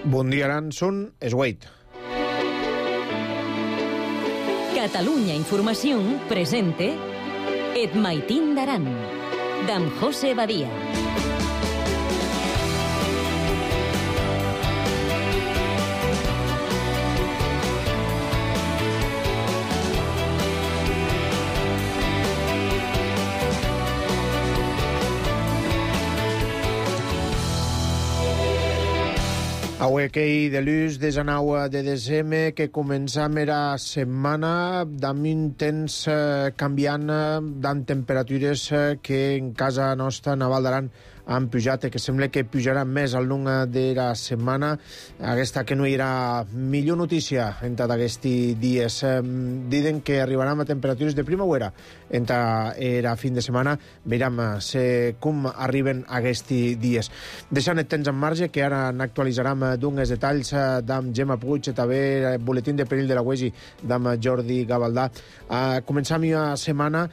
Bon dia, Aranson, és Wade. Catalunya Información presente Et Maitín d'Aran, d'en José Badia. Avui aquell de l'ús de 19 de desembre que començam era setmana d'am un temps canviant d'am temperatures que en casa nostra a Val d'Aran han pujat, que sembla que pujaran més al llarg de la setmana. Aquesta que no era millor notícia entre aquests dies. Diuen que arribaran a temperatures de primavera entre era fin de setmana. Veurem com arriben aquests dies. Deixant el temps en marge, que ara n'actualitzarem d'uns detalls d'am Gemma Puig, també el boletín de perill de la UESI d'am Jordi Gavaldà. Començam una setmana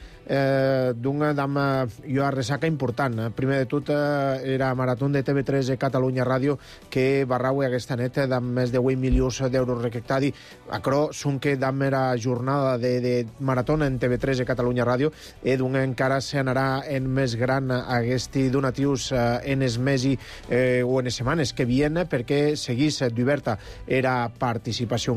d'am una ressaca important. Primer de tot, era Marató de TV3 Catalunya Ràdio, que barraue aquesta nit d'am més de 8 milions d'euros recaptadi. Acro sonque d'am era jornada de Marató en TV3 Catalunya Ràdio, d'un encara s'anarà en més gran aquests donatius en els mesos o en les setmanes que vienen, perquè seguís d'oberta era participació.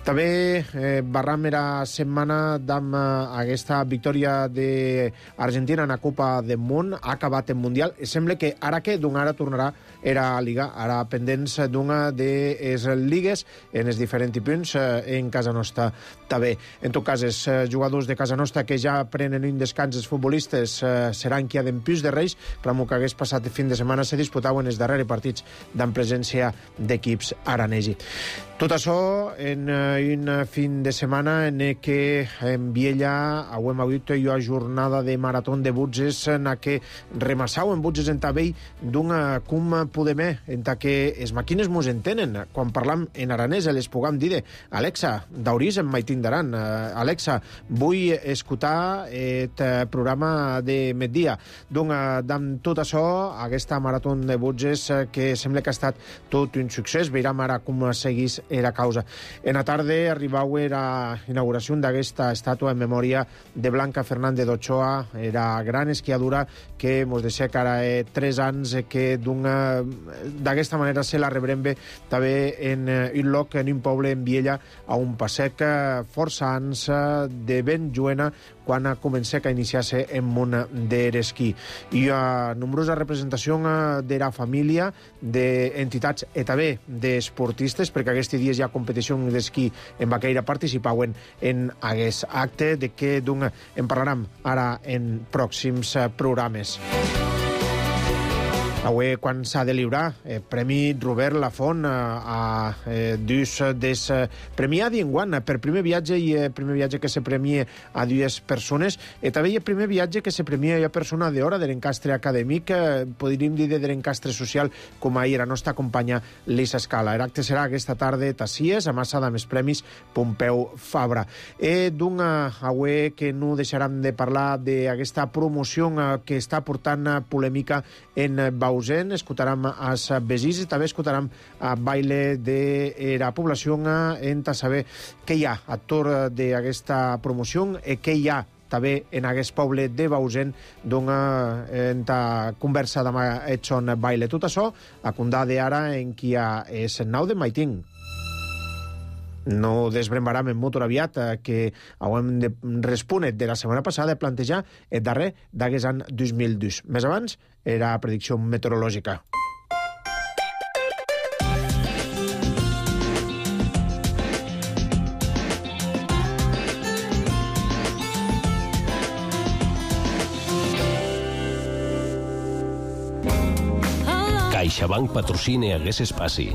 També barram era setmana d'am aquesta victòria d'Argentina en la Copa del Món, ha acabat el Mundial. Sembla que ara tornarà era Liga, ara pendents d'una de les lligues en els diferents punts en casa nostra també. En tot cas, els jugadors de casa nostra que ja prenen un descans, els futbolistes seran qui ha d'empús de Reis, però que hagués passat el fin de setmana se disputaven els darrers partits d'en presència d'equips aranesi. Tot això en un fin de setmana en què en Viella hem hagut una jornada de marató de butzes en què remassau en butzes en tabell d'un com podem en que les màquines mos entenen. Quan parlam en aranès les puguem dir Alexa, daurís en Maitín d'Aran. Alexa, vull escoltar el programa de migdia. Amb tot això, aquesta marató de butzes que sembla que ha estat tot un succés. Veurem ara com seguís la causa. En la tarda arribau la inauguració d'aquesta estàtua en memòria de Blanca Fernández d'Ochoa, era gran esquiadora que mos deixa que ara 3 anys que d'aquesta manera se la rebrem bé també en un lloc, en un poble en Viella, a un passec força anys de ben lluena quan comença a iniciar-se en món de l'esquí. Hi ha nombrosa representació de la família, d'entitats i també d'esportistes, perquè aquests dies hi ha competició d'esquí en Baqueira, participaven en aquest acte de què en parlarem ara en pròxims programes. Avui, quan s'ha de lliurar el Premi Robert Lafont a dos dels premiats d'enguany per primer viatge, i el primer viatge que se premia a dues persones, i també el primer viatge que se premia a una persona d'hora de l'encastre acadèmic, podríem dir de l'encastre social, com ahir la nostra companya Lisa Escala. L'acte serà aquesta tarda a Cies, amassada amb els premis Pompeu Fabra. Avui que no deixarem de parlar d'aquesta promoció que està portant polèmica en Bausen, escoltarem als veïns i també escoltarem a baile de la població en saber què hi ha a torn d'aquesta promoció i què hi ha també en aquest poble de Bausen en la conversa amb Edson Baile. Tot això a condar d'ara en qui hi ha és nou de Maitín. No desbrembarem en molt aviat que haurem de respondre de la setmana passada a plantejar el darrer d'aquest any 2002. Més abans era predicció meteorològica. CaixaBank patrocina hagués espaci.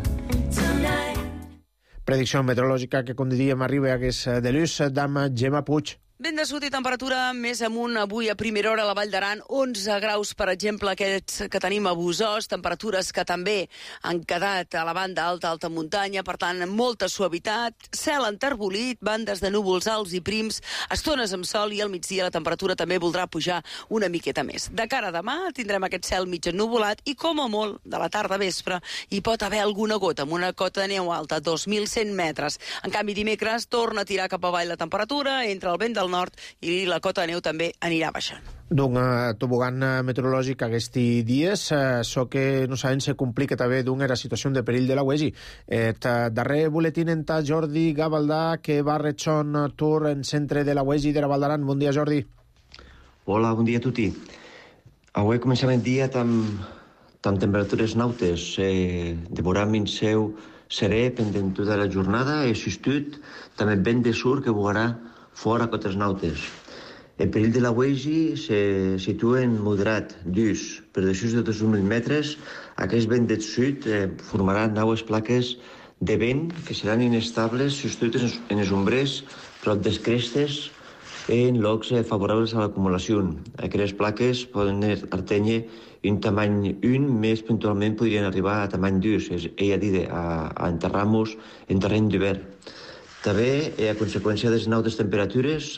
Predicció meteorològica que, com diríem, arriba a hagués de l'ús d'am Gemma Puig. Vent de sud i temperatura més amunt avui a primera hora a la Vall d'Aran, 11 graus, per exemple, aquests que tenim a Busòs, temperatures que també han quedat a la banda alta muntanya, per tant, molta suavitat, cel enterbolit, bandes de núvols alts i prims, estones amb sol i al migdia la temperatura també voldrà pujar una miqueta més. De cara a demà tindrem aquest cel mig ennuvolat i, com a molt, de la tarda a vespre, hi pot haver alguna gota, amb una cota de neu alta, 2.100 metres. En canvi, dimecres torna a tirar cap avall la temperatura, entre el vent del nord i la cota de neu també anirà baixant. D'un tobogan meteorològic aquests dies, so que no sabem se complica també d'una era situació de perill de la UESI. Et darrer boletín en ta Jordi Gavaldà, que va rechon tour en centre de la UESI de la Val d'Aran. Bon dia, Jordi. Hola, bon dia a tutti. Avui comencem el dia amb temperatures nautes. Devoram in seu serè pendent tota la jornada e sustut també vent de sur que bugarà fora cotes nautes. El perill de la UESI se situa en moderat, dus. Per desús de 2.000 metres, aquest vent del sud formarà naues plaques de vent que seran inestables sostutes en els ombrers prop des crestes en llocs favorables a l'acumulació. Aquestes plaques poden atènyer un tamany 1, més puntualment podrien arribar a tamany 2, és a dir, a enterrar-nos en terreny d'hivern. També, a conseqüència de les nautes temperatures,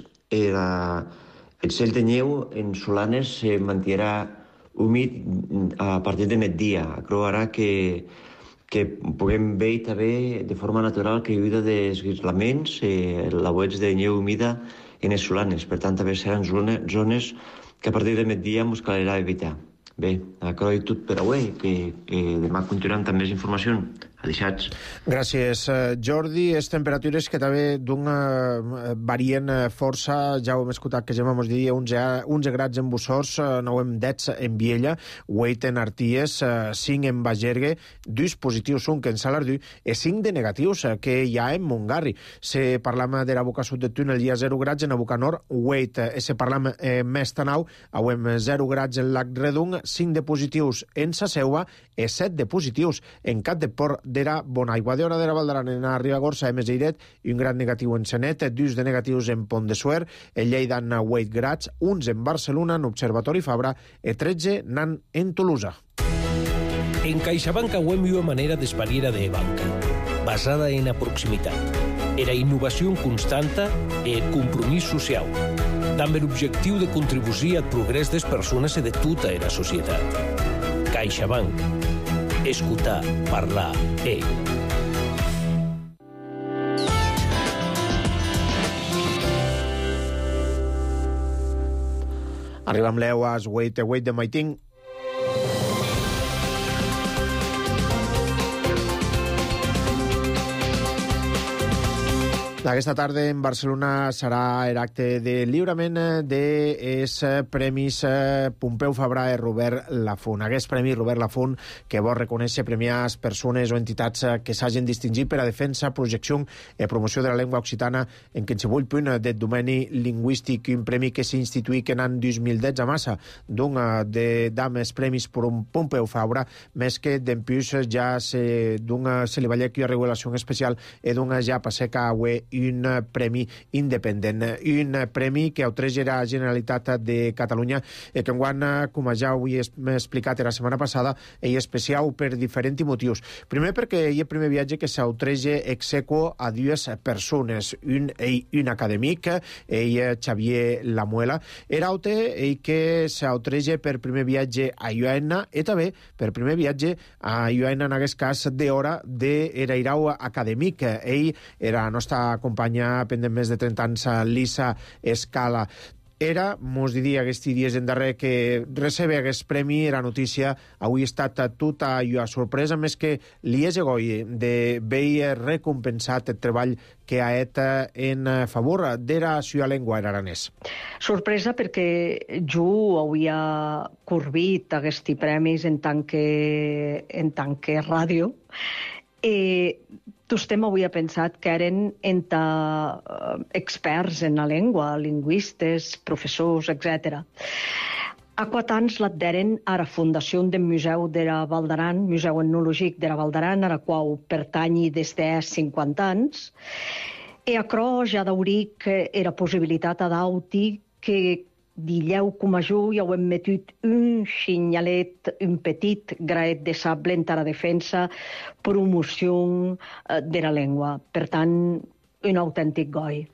el cel de neu en Solanes se mantindrà humit a partir de migdia. Això farà que puguem veure també de forma natural que hi ha desguislaments, lauets de neu humida en els Solanes. Per tant, també seran zones que a partir de migdia ens calerà evitar. Bé, això és tot per avui, que demà continuem amb més informació. Adeixats. Gràcies, Jordi. Les temperatures que també varien força, ja ho hem escoltat que ja vam dir 11 grads en Busòs, 9 en Dets en Viella, 8 en Arties, 5 en Bagergue, 2 positius, un que en Salardú, i 5 de negatius que hi ha en Montgarri. Se parlam de la boca sud de túnel hi ha 0 grads, en la boca nord 8, se parlam més Tanau, hem 0 grads en Lac Redung, 5 de positius en Sa Seua i 7 de positius en Cap de Port d'era Bonaigua. De hora de la Val d'Aran en Ribagorça, a Meseiret, i un gran negatiu en Senet, 2 de negatius en Pont de Suert, en Lleida en 8 grads, 11 en Barcelona, en Observatori Fabra, i 13 nan en Tolosa. En CaixaBank auem una manera d'espariera de banca, basada en la proximitat, era innovació constanta e compromís social, amb l'objectiu de contribuir al progrés des persones i de tota la societat. CaixaBank. Escoltar, parlar, Arriba amb l'eues, wait de Maiting. Aquesta tarda en Barcelona serà l'acte de lliurament dels Premis Pompeu Fabra i Robert Lafunt. Aquest premi Robert Lafunt que vol reconèixer premiar persones o entitats que s'hagin distingit per a defensa, projecció i promoció de la llengua occitana en qualsevol punt del domeni lingüístic. Un premi que s'instituï en l'any 2010 a massa d'un dels premis per un Pompeu Fabra, més que d'empús ja se li va llegar una regulació especial i d'un ja passar que avui un premi independent, un premi que autorega la Generalitat de Catalunya i que enguany, com ja ho he explicat la setmana passada, és especial per diferents motius. Primer perquè hi ha el primer viatge que s'autorega ex aequo a dues persones, un acadèmic, Xavier Lamuela, era altre que s'autorega per primer viatge a Ioena i també per primer viatge a Ioena, en aquest cas, d'hora d'Erairau acadèmic. Ell era la nostra companya pendent més de 30 anys, Lisa Escala. Era, mos diria aquests dies en darrer, que recebe aquest premi, era notícia, avui ha estat tota una sorpresa, més que li és egoi de veure recompensat el treball que ha fet en favor de la seva llengua en aranès. Sorpresa perquè jo havia corbit aquests premis en tant que ràdio. Vostè m'havia pensat que eren experts en la llengua, lingüistes, professors, etc. A 4 anys l'adheren a la fundació del Museu de la Val d'Aran, Museu Etnològic de la Val d'Aran, a la qual pertanyi des de 50 anys, E aquerò ja dauric era possibilitat adauti que dilhèu coma jo i heu metut un xinyalet, un petit graet de sable entara defensa, promoció de la llengua. Per tant, un autèntic goi.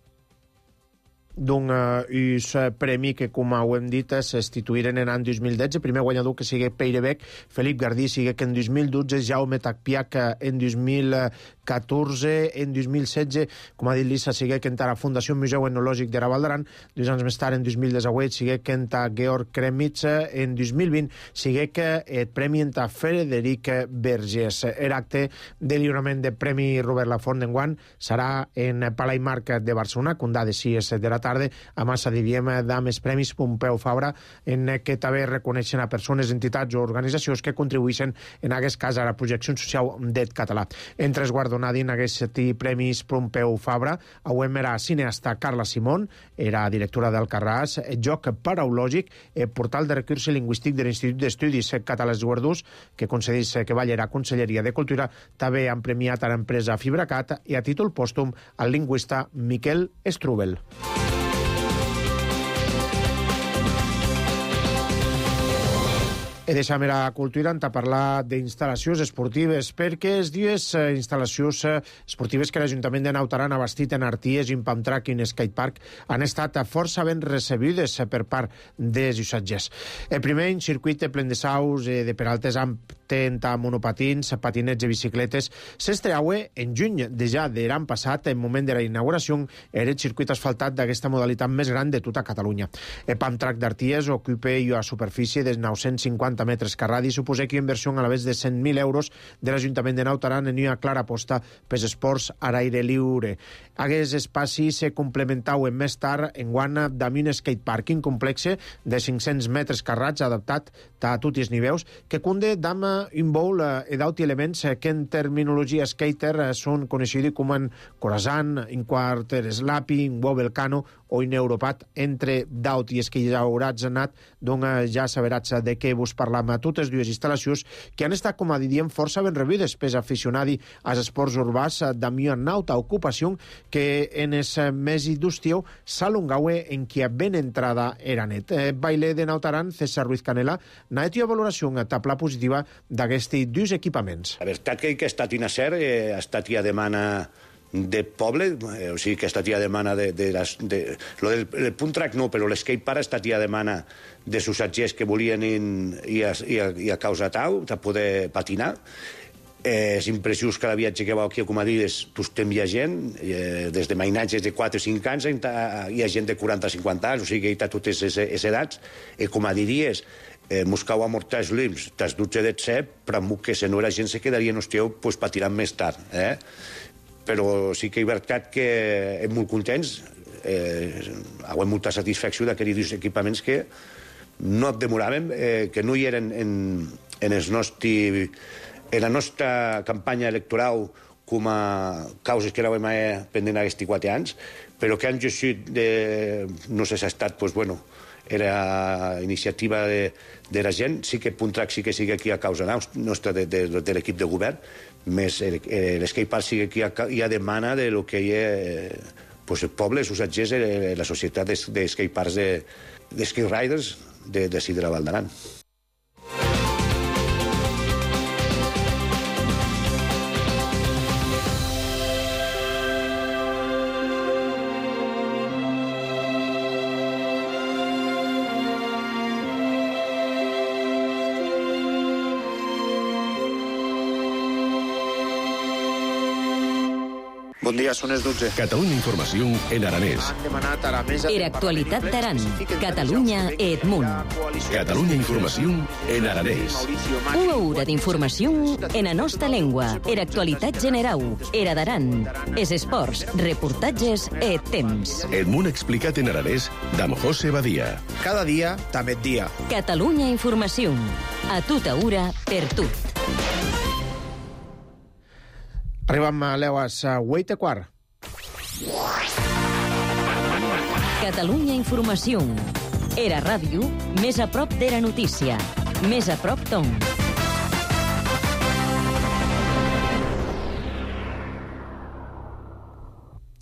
D'un premi que, com ho hem dit, s'instituïren en l'any 2010. El primer guanyador que sigui Peirebec, Felip Gardí, sigui que en 2012, Jaume Tacpiac en 2014, en 2016, com ha dit Lisa, sigui que entra la Fundació Museu Etnològic de la Val d'Aran, 2 anys més tard, en 2018, sigui que entra Georg Kremitz, en 2020, sigui que el premi entra Frederic Vergés. L'acte de lliurament de Premi Robert Lafont d'enguany serà en Palai Marc de Barcelona, condà de 6 de la tarda, a massa diríem d'Ames Premis Pompeu Fabra, en què també reconeixen a persones, entitats o organitzacions que contribueixen en aquest cas a la projecció social del català. Entre els guardonats en aquest Premis Pompeu Fabra, avui era cineasta Carla Simón, era directora del Carràs, el joc paraulògic, el portal de recursos lingüístic de l'Institut d'Estudis Catalans Guardús, que concedeix que Ballera Conselleria de Cultura, també han premiat a l'empresa Fibracat i a títol pòstum al lingüista Miquel Strubel. I deixem la cultura a parlar d'instal·lacions esportives, perquè les dues instal·lacions esportives que l'Ajuntament de Naut Aran ha bastit en Arties, en Pamtrac i en Skatepark han estat força ben recebudes per part dels usatgers. El primer, en circuit ple de saus, de peraltes amb tent, monopatins, patinets i bicicletes, s'estreaua en juny de ja de l'any passat, en moment de la inauguració, era el circuit asfaltat d'aquesta modalitat més gran de tota Catalunya. El Pamtrac d'Arties ocupa una superfície de 950 metres carradi, suposa que una inversió a la vez de 100.000 euros de l'Ajuntament de Naut Aran en una clara aposta pels esports a l'aire lliure. Aquest espai se complementau més tard en guana amb un skateparking complexe de 500 metres carrats adaptat a tots els nivells, que conté d'am un bowl d'auti elements que en terminologia skater són coneixits com en corazán, un quarter slappy, un wobble cano o un europat, entre d'auti que ja hauràs anat, doncs ja saberàs de què vos parlam a totes dues instal·lacions que han estat, com a diríem, força ben rebudes pels aficionats als esports urbans d'amió nauta ocupació que en els mesos d'estiu s'alongaua en qui ben entrada era net. Baile de Naut Aran, César Ruiz Canela, n'ha hecho valoració a tapla positiva d'aquests dos equipaments. La veritat que ha estat un acert, ha estat ja demana de poble, o sigui que ha estat ja demana lo del punt track no, però l'escatepark ha estat ja demana de usatgers que volien i a causa tau, de poder patinar. És impressiós cada viatge que va aquí a Comadides, tu estem hi ha gent, des de mainatges de 4 o 5 anys, hi ha gent de 40 o 50 anys, o sigui que hi ha totes les edats, i com a diries, Moscau a mortar lims, t'has dutze de set, però que si no era gent se quedarien, hòstia, pues patirant més tard, però sí que és veritat que hem molt contents, hem molta satisfacció d'aquests dos equipaments que no demoràvem, que no hi eren en la nostra campanya electoral com a causes que anàvem pendent aquests 4 anys, però que han llegit, no sé si ha estat, doncs, bueno, era iniciativa de la gent, sí que Puntrac sí que sigue aquí a causa nostra de l'equip de govern, més l'escatepark sigue aquí a demana de lo que hi ha el poble, els usatgers, la societat d'escateparks, d'skate riders de la Val d'Aran. Bon dia, són les 12. Catalunya Informació en aranès. Era actualitat d'Aran. Catalunya Edmunt. Catalunya Informació en aranès. Una hora d'informació en la nostra llengua. Era actualitat general. Era d'Aran. Es esports, reportatges e temps. Edmunt explicat en aranès d'Am José Badia. Cada dia, també dia. Catalunya Informació. A tota hora, per tot. Arribem a l'Euas 8:15. Catalunya Informació. Era ràdio, més a prop de la notícia. Més a prop Tom.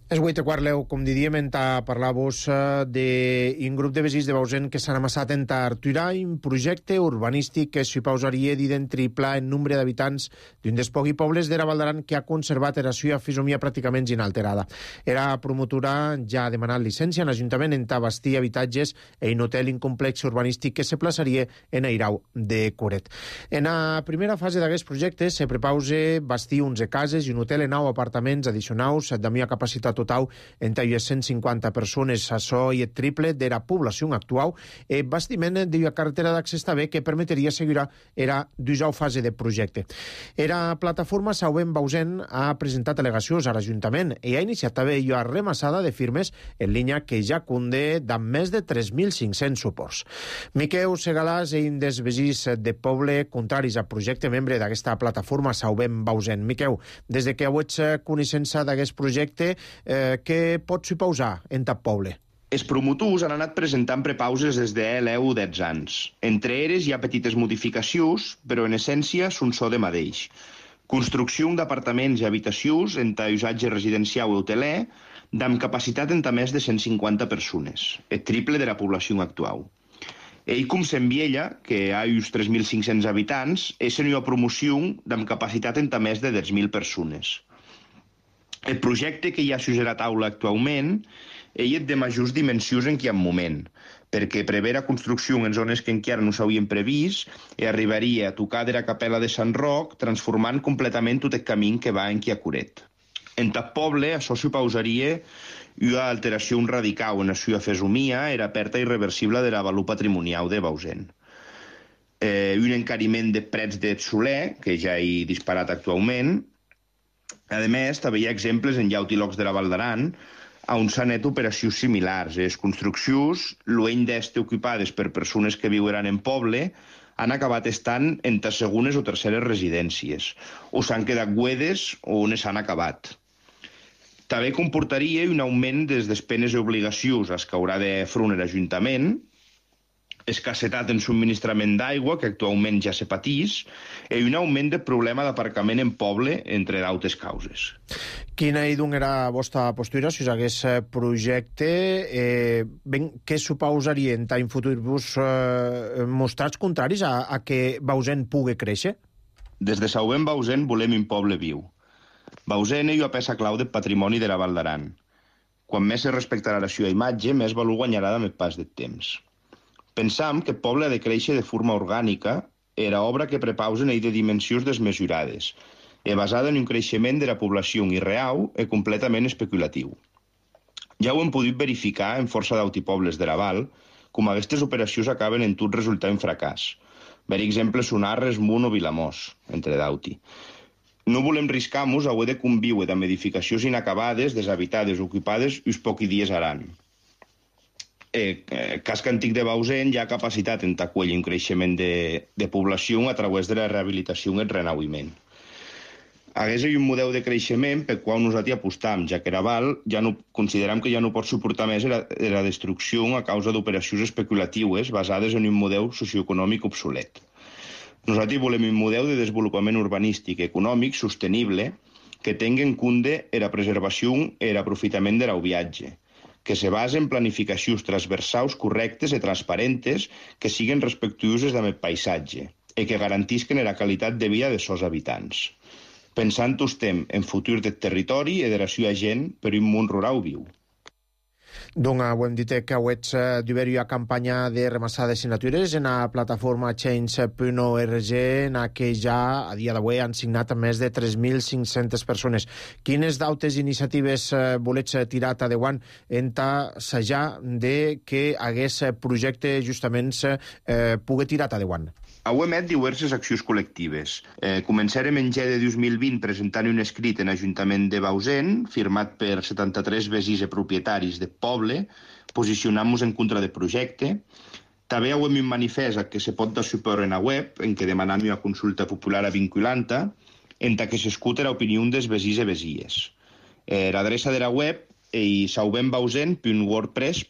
És 8:15, Leu, com diríem, a parlar-vos d'un grup de veïns de Bausen que s'han amassat en Arturà, un projecte urbanístic que s'hi pausaria d'identificar el nombre d'habitants d'un dels pocs pobles d'Era Valdaran que ha conservat la seva fisonomia pràcticament inalterada. Era promotora ja ha demanat llicència en l'Ajuntament en bastir habitatges i un hotel, un complex urbanístic que se plaçaria en Airau de Coret. En la primera fase d'aquest projecte se prepausa bastir 11 cases i un hotel en 9 apartaments addicionals de millor capacitat total entre 150 persones. Això i el triple de la població actual. El bastiment de la carretera d'accés també que permetria assegurar era d'usar fase de projecte. La plataforma Sauvem Bausen ha presentat al·legacions a l'Ajuntament i ha iniciat també la remassada de firmes en línia que ja conté amb més de 3.500 suports. Miquel Segalàs és un dels veïns de poble contraris al projecte, membre d'aquesta plataforma Sauvem Bausen. Miquel, des de que heu ets coneixença d'aquest projecte, què pots suposar en tal poble? Els promotors han anat presentant prepauses des de l'EU 10 anys. Entre elles hi ha petites modificacions, però en essència són so de mateix. Construcció d'apartaments i habitacions en usatge residencial i hoteler, amb capacitat en més de 150 persones, el triple de la població actual. I com s'enviella, que hi ha uns 3.500 habitants, és una promoció amb capacitat en més de 10.000 persones. El projecte que hi ha sobre la taula actualment és de majors dimensions en quin moment, perquè prevé la construcció en zones que encara no s'havien previst i arribaria a tocar de la capella de Sant Roc, transformant completament tot el camí que va en Coret. En tal poble, això suposaria una alteració radical en la seva fesomia i la pèrdua irreversible de la valor patrimonial de Bausen. Un encariment de prets de soler, que ja hi ha disparat actualment. A més, també hi ha exemples en llaut i llocs de la Valdaran on s'han fet operacions similars. Les construccions, lluny d'estar ocupades per persones que viuran en poble, han acabat estant en segones o terceres residències, o s'han quedat buides o on s'han acabat. També comportaria un augment de despeses i obligacions als que haurà de fer l'Ajuntament, escassetat en subministrament d'aigua, que actualment ja se patís, i un augment de problema d'aparcament en poble, entre d'altres causes. Quina era la vostra postura si hagués projecte? Què suposaria en un futur vos mostrats contraris a que Bausen pugui créixer? Des de Sauvem Bausen volem un poble viu. Bausen és una peça clau del patrimoni de la Valdaran. Quan més se respectarà la seva imatge, més valor guanyarà amb el pas del temps. Pensam que el poble ha de créixer de forma orgànica i la obra que prepausen és de dimensions desmesurades i basada en un creixement de la població irreal i completament especulatiu. Ja ho hem pogut verificar en força d'autopobles de la Val, com aquestes operacions acaben en tot resultar en fracàs. Per exemple, són Arres, Munt o Vilamós, entre d'altres. No volem riscar-nos a haver de conviure amb edificacions inacabades, deshabitades, ocupades uns pocs dies aran. El casc antic de Bausen ja ha capacitat en acollir un creixement de població a través de la rehabilitació i el renauiment. Hagués un model de creixement pel qual nosaltres apostam, ja que la Val considerem que ja no pot suportar més la destrucció a causa d'operacions especulatives basades en un model socioeconòmic obsolet. Nosaltres volem un model de desenvolupament urbanístic i econòmic sostenible que tingui en compte la preservació i l'aprofitament de l'auviatge, que se basa en planificacions transversals correctes i transparentes que siguin respectuoses amb el paisatge i que garantisquen la qualitat de vida dels seus habitants. Pensant estem en futur del territori i de la seva gent per un món rural viu. Doncs ho hem dit que heu d'haver-hi una campanya de remassada de signatures en la plataforma change.org en què ja a dia d'avui han signat més de 3.500 persones. Quines d'altres iniciatives volets tirar endavant en assajar de que hagués projecte justament pugui tirar endavant? Hem fet diverses accions col·lectives. Començarem en G de 2020 presentant un escrit en l'Ajuntament de Bausen, firmat per 73 veïns i propietaris del poble, posicionant-nos en contra del projecte. També hem un manifest que se pot dar suport en la web, en què demanem una consulta popular vinculanta, en què s'escuta l'opinió dels veïns i veïnes. L'adreça de la web és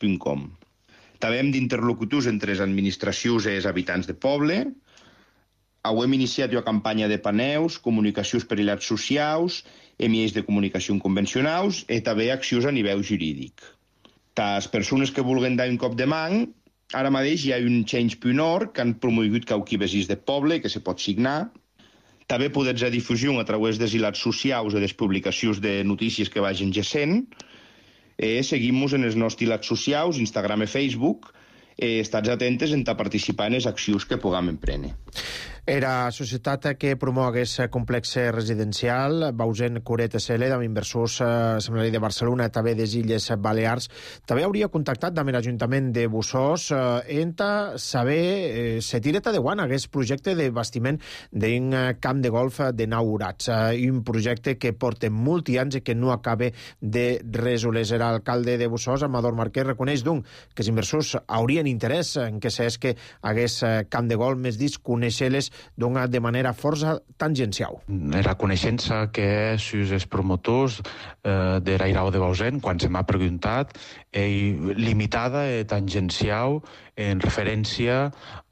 sauvembausen.wordpress.com. També hem d'interlocutors entre les administracions i els habitants del poble. Hem iniciat una campanya de paneus, comunicacions per les socials, mitjans de comunicació convencionals i també accions a nivell jurídic. Les persones que vulguin dar un cop de mà, ara mateix hi ha un Change.org que han promogut cauquibesís de poble que se pot signar. També podeu fer difusió a través de les socials o de les publicacions de notícies que vagin gesent. Seguim-nos en els nostres hilats socials, Instagram i Facebook. Estats atentes a participar en les accions que puguem emprendre. Era societat que promou aquest complex residencial, Bausen Curet SL, amb inversors Assembleari de Barcelona, també des Illes Balears. També hauria contactat amb l'Ajuntament de Busòs enta saber se tireta de guant aquest projecte de bastiment d'un camp de golf de inaugurats. Un projecte que porta molts anys i que no acaba de resoldre. L'alcalde de Busòs, Amador Marquès, reconeix doncs que els inversors haurien interès en que s'esque aquest camp de golf, més dit, conèixer-les de manera força tangencial. Era coneixença que els promotors de l'Airau de Bausen, quan se m'ha preguntat, limitada i tangencial en referència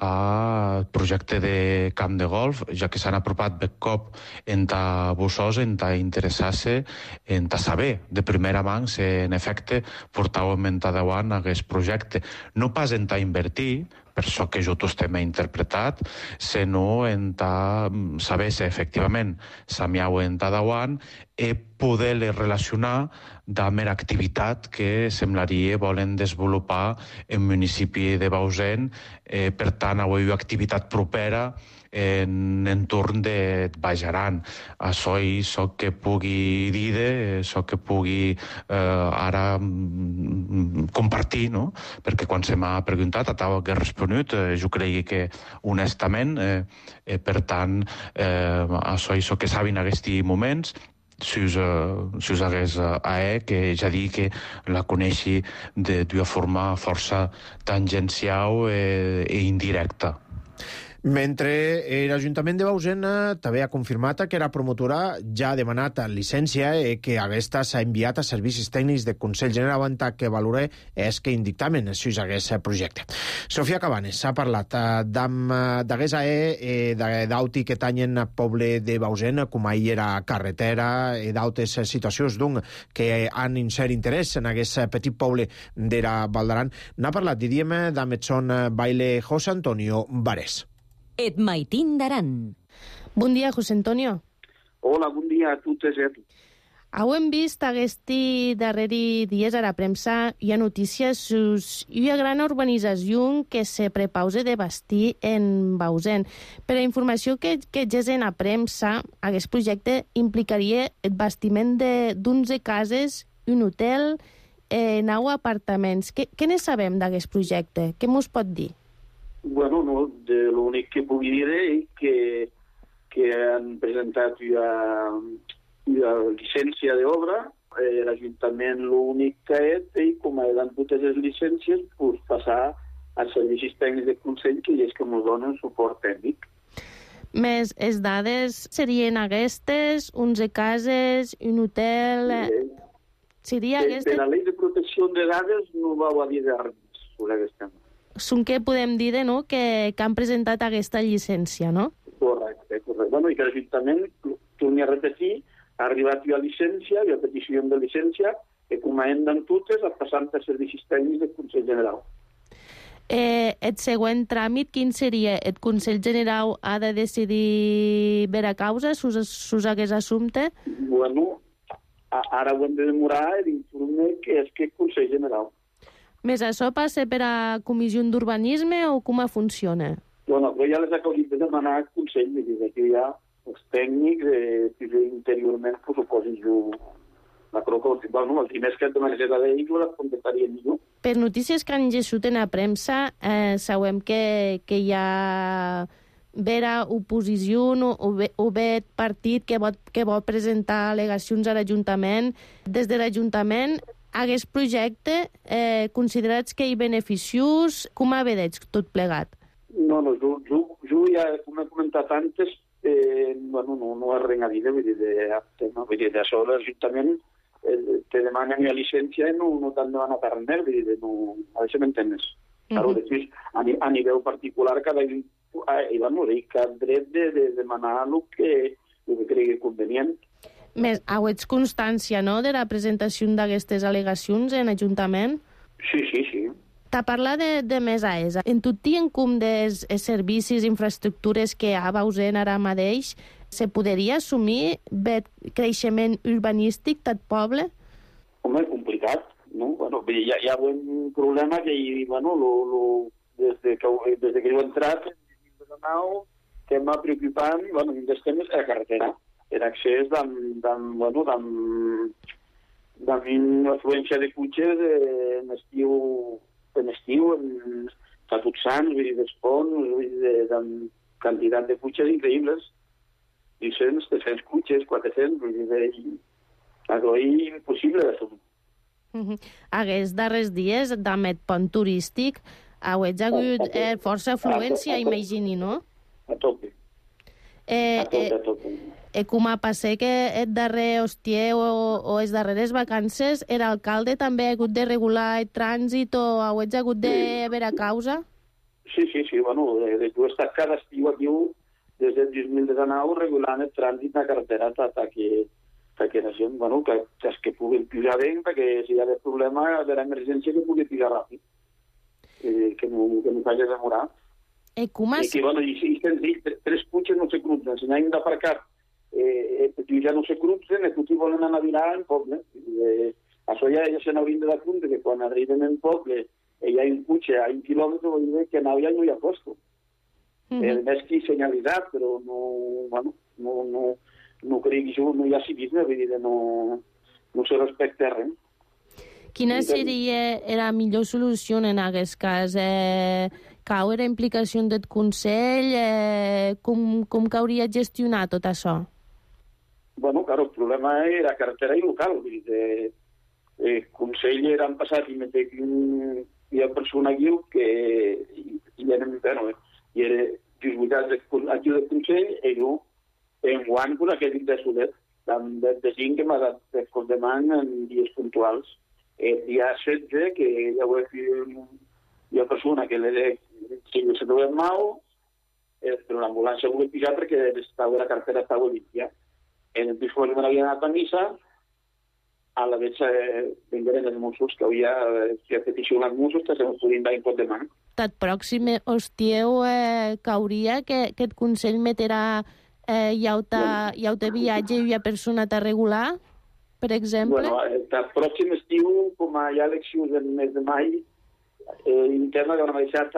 al projecte de camp de golf, ja que s'han apropat de cop a Busòs, a interessar-se, a saber de primera mà si en efecte portàvem endavant aquest projecte. No pas a invertir, per això que jo t'estem interpretat, sinó en saber si efectivament s'amiau endavant i poder-les relacionar amb l'activitat que semblaria volen desenvolupar en el municipi de Bausen. Per tant, avui una activitat propera en entorn de Baix Aran. Això és el que pugui dir, això que pugui ara compartir, no? Perquè quan se m'ha preguntat, a tal que he responut, jo crec que honestament, per tant, això és el que saben en aquests moments. Si us hagués que ja dic que la coneixi d'una forma força tangencial i indirecta. Mentre l'Ajuntament de Bausen també ha confirmat que la promotora ja ha demanat llicència i que aquesta s'ha enviat a servicis tècnics del Consell General que valore que indictamen si aquest projecte. Sofia Cabanes ha parlat d'aquesta d'auti que tanyen al poble de Bausen, com ahir era carretera i d'altres situacions que han cert interès en aquest petit poble de la Val d'Aran. N'ha parlat, diríem, d'Ametzon Baile José Antonio Varés. Et Maitín d'Aran. Bon dia, José Antonio. Hola, bon dia a totes i a tots. Hem vist aquests darrers dies a la premsa hi ha notícies sobre una gran urbanització que se prepausa de bastir en Bausen. Per la informació que gesen a premsa, aquest projecte implicaria el bastiment d'11 cases, un hotel, 9 apartaments. Què ne sabem d'aquest projecte? Què mos pot dir? Bueno, no, l'únic que puc dir és que han presentat una llicència d'obra. L'Ajuntament l'únic que és, com han totes les llicències, passar als servicis tècnics del Consell, que és que ens donen suport tècnic. Més les dades serien aquestes, 11 cases, un hotel... Seria aquesta... De la llei de protecció de dades no vau a dir de res sobre aquest tema. Són que podem dir que han presentat aquesta llicència, no? Correcte. Bueno, i que l'Ajuntament, torni a repetir, ha arribat a llicència, a petició de llicència, que com a enden totes, passant a servicis tècnics del Consell General. El següent tràmit, quin seria? El Consell General ha de decidir vera causa sus aquest assumpte? Bueno, ara ho hem de demorar l'informe que és que el Consell General. Més això passa per a comissió d'urbanisme o com funciona? Bueno, ja les acabem de demanar al Consell, que ja els tècnics interiorment ho posin jo. Bueno, els primers que demanen la llei les contestarien millor. Per notícies que han llegit en la premsa, sabem que hi ha vera oposició o bé partit que vol presentar al·legacions a l'Ajuntament. Des de l'Ajuntament, aquest projecte, considerats que hi ha beneficiós, com ha veig tot plegat? No, jo ja, com he comentat antes, no és res a dir, vull dir, d'això l'Ajuntament te demanen la llicència i no t'han demanat res més, vull dir, no, a veure si m'entenes. Després, a nivell particular, cada un ell cap dret de demanar el que cregui convenient. Més, auets constància, no?, de la presentació d'aquestes al·legacions en Ajuntament? Sí. T'ha parlat de més a ESA. En tot tien com dels servicis, infraestructures que a Bausen ara mateix se podria assumir el creixement urbanístic del poble? Home, complicat, no? Bueno, hi ha un problema que, des que jo he entrat, que m'ha preocupat, un dels temes és la carretera. L'accés d'una afluència de cotxes en estiu, en Tots Sants, d'Espont, amb quantitat de cotxes increïbles. 200, 300 cotxes, 400, és impossible d'assumir. Aquests darrers dies, amb el pont turístic, heu hagut força afluència, imagini, no? A tope. Com a passar que el darrer hostier o les darreres vacances, l'alcalde també ha hagut de regular el trànsit o heu hagut de veure causa? Sí. Jo he estat cada estiu aquí des del 2019 regulant el trànsit de carretera perquè la gent, que puguin pujar bé, perquè si hi ha problema de l'emergència que pugui pujar ràpid, que no s'hagi de demorar. I senzill, 3 cotxes no se cruzen, si n'hem d'aparcar ja no se cruzen, els cotxes volen anar a virar en poble. Això ja se n'haurien de dar compte, que quan arriben en poble hi ha un cotxe a 1 quilòmetre, vol dir que ja no hi ha posto. Més que senyalitzat, però no crec que no hi ha civisme, vull dir, no se respecta res. Quina seria la millor solució en aquest cas? Cau la implicació del Consell? Com hauria gestionat tot això? Claro, el problema és la carretera i local. El Consell era passat i hi ha persona aquí que i era disputat aquí del Consell i no enguany aquest dit de solet de gent que m'ha dat descos de man en dies puntuals. El dia 16 que hi ha persona que se trobava mal, però l'ambulància volia pijar perquè la carretera estava límpia. En el discurs me n'havia anat a missa, a la vez vengeren els Mossos que havia petició als Mossos que se nos podien dar en cop de mà. El pròxim hostieu cauria que el Consell meterà llauta viatge i hi ha persona a regular, per exemple? El pròxim estiu, com hi ha eleccions en mes de mai, interna que van deixar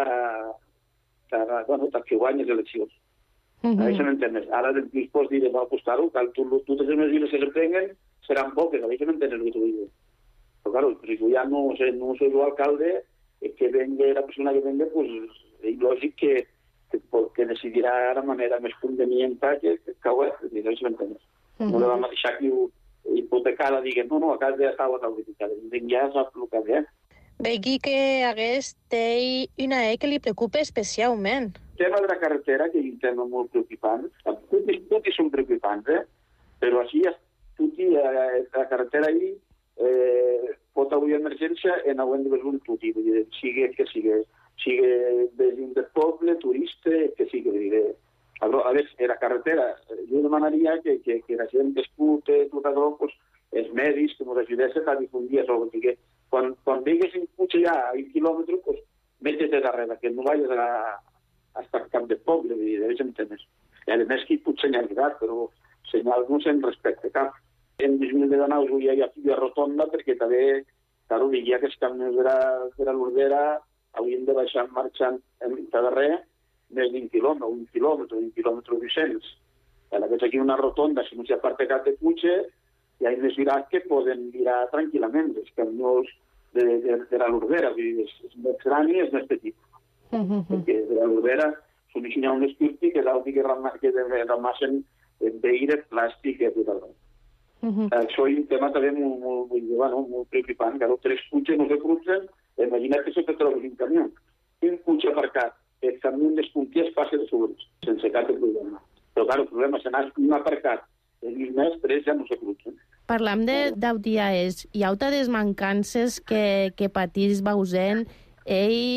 que guany les eleccions. Això no entenes. Ara després diré, va apostar-ho, totes les mesures que se prenguen seran poques, això no entenes el que t'ho dic. Però, clar, si ja no soy l'alcalde, que venga la persona que venga, pues és lògic que decidirà de manera més convenient que cau, això no entenes. No le vam deixar aquí hipotecada, diguem, no, a casa ja estava taurificada. Ja sap el que ve. Vegi que hagués té una que li preocupa especialment. El tema de la carretera, que és un tema molt preocupant, tots són preocupants, però així la carretera ahí pot haver emergència en haver de veure un tuti, sigui que sigui veïn del poble, turista, que sigui. A veure, la carretera, jo demanaria que la gent que escuta tot això, els medis que ens ajudessin a difundir això, perquè quan vegues un cotxe ja a 20 quilòmetres, métete darrere, que no vayas hasta el cap del poble, deixa'm entendre. I a més que hi pot senyalitzar, però senyals no se'n respecta cap. En 2019 hi havia rotonda perquè també, claro, diria que els camions de la Lourdera haurien de baixar marxant en darrere més d'1 quilòmetre, 1 quilòmetre 200. A la vez aquí una rotonda, si no s'hi aparta cap de cotxe, hi ha més virats que poden virar tranquil·lament. Els camions de la Lourdera, és més gran i és més petit. Perquè de la Lourdera s'uneixen a un escurti que és l'altre que ramassen veire, plàstic i tot allò. Això és un tema també molt preocupant, que els 3 cotxes no se cruzen, imagina't que se te trobes un camió. Un cotxe aparcat, el camió dels puntiers passa de sobre, sense cap problema. Però, clar, el problema és anar un aparcat, els més 3 ja no se cruzen. Parlam d'audiaes. Hi ha des mancances que patís Bausen.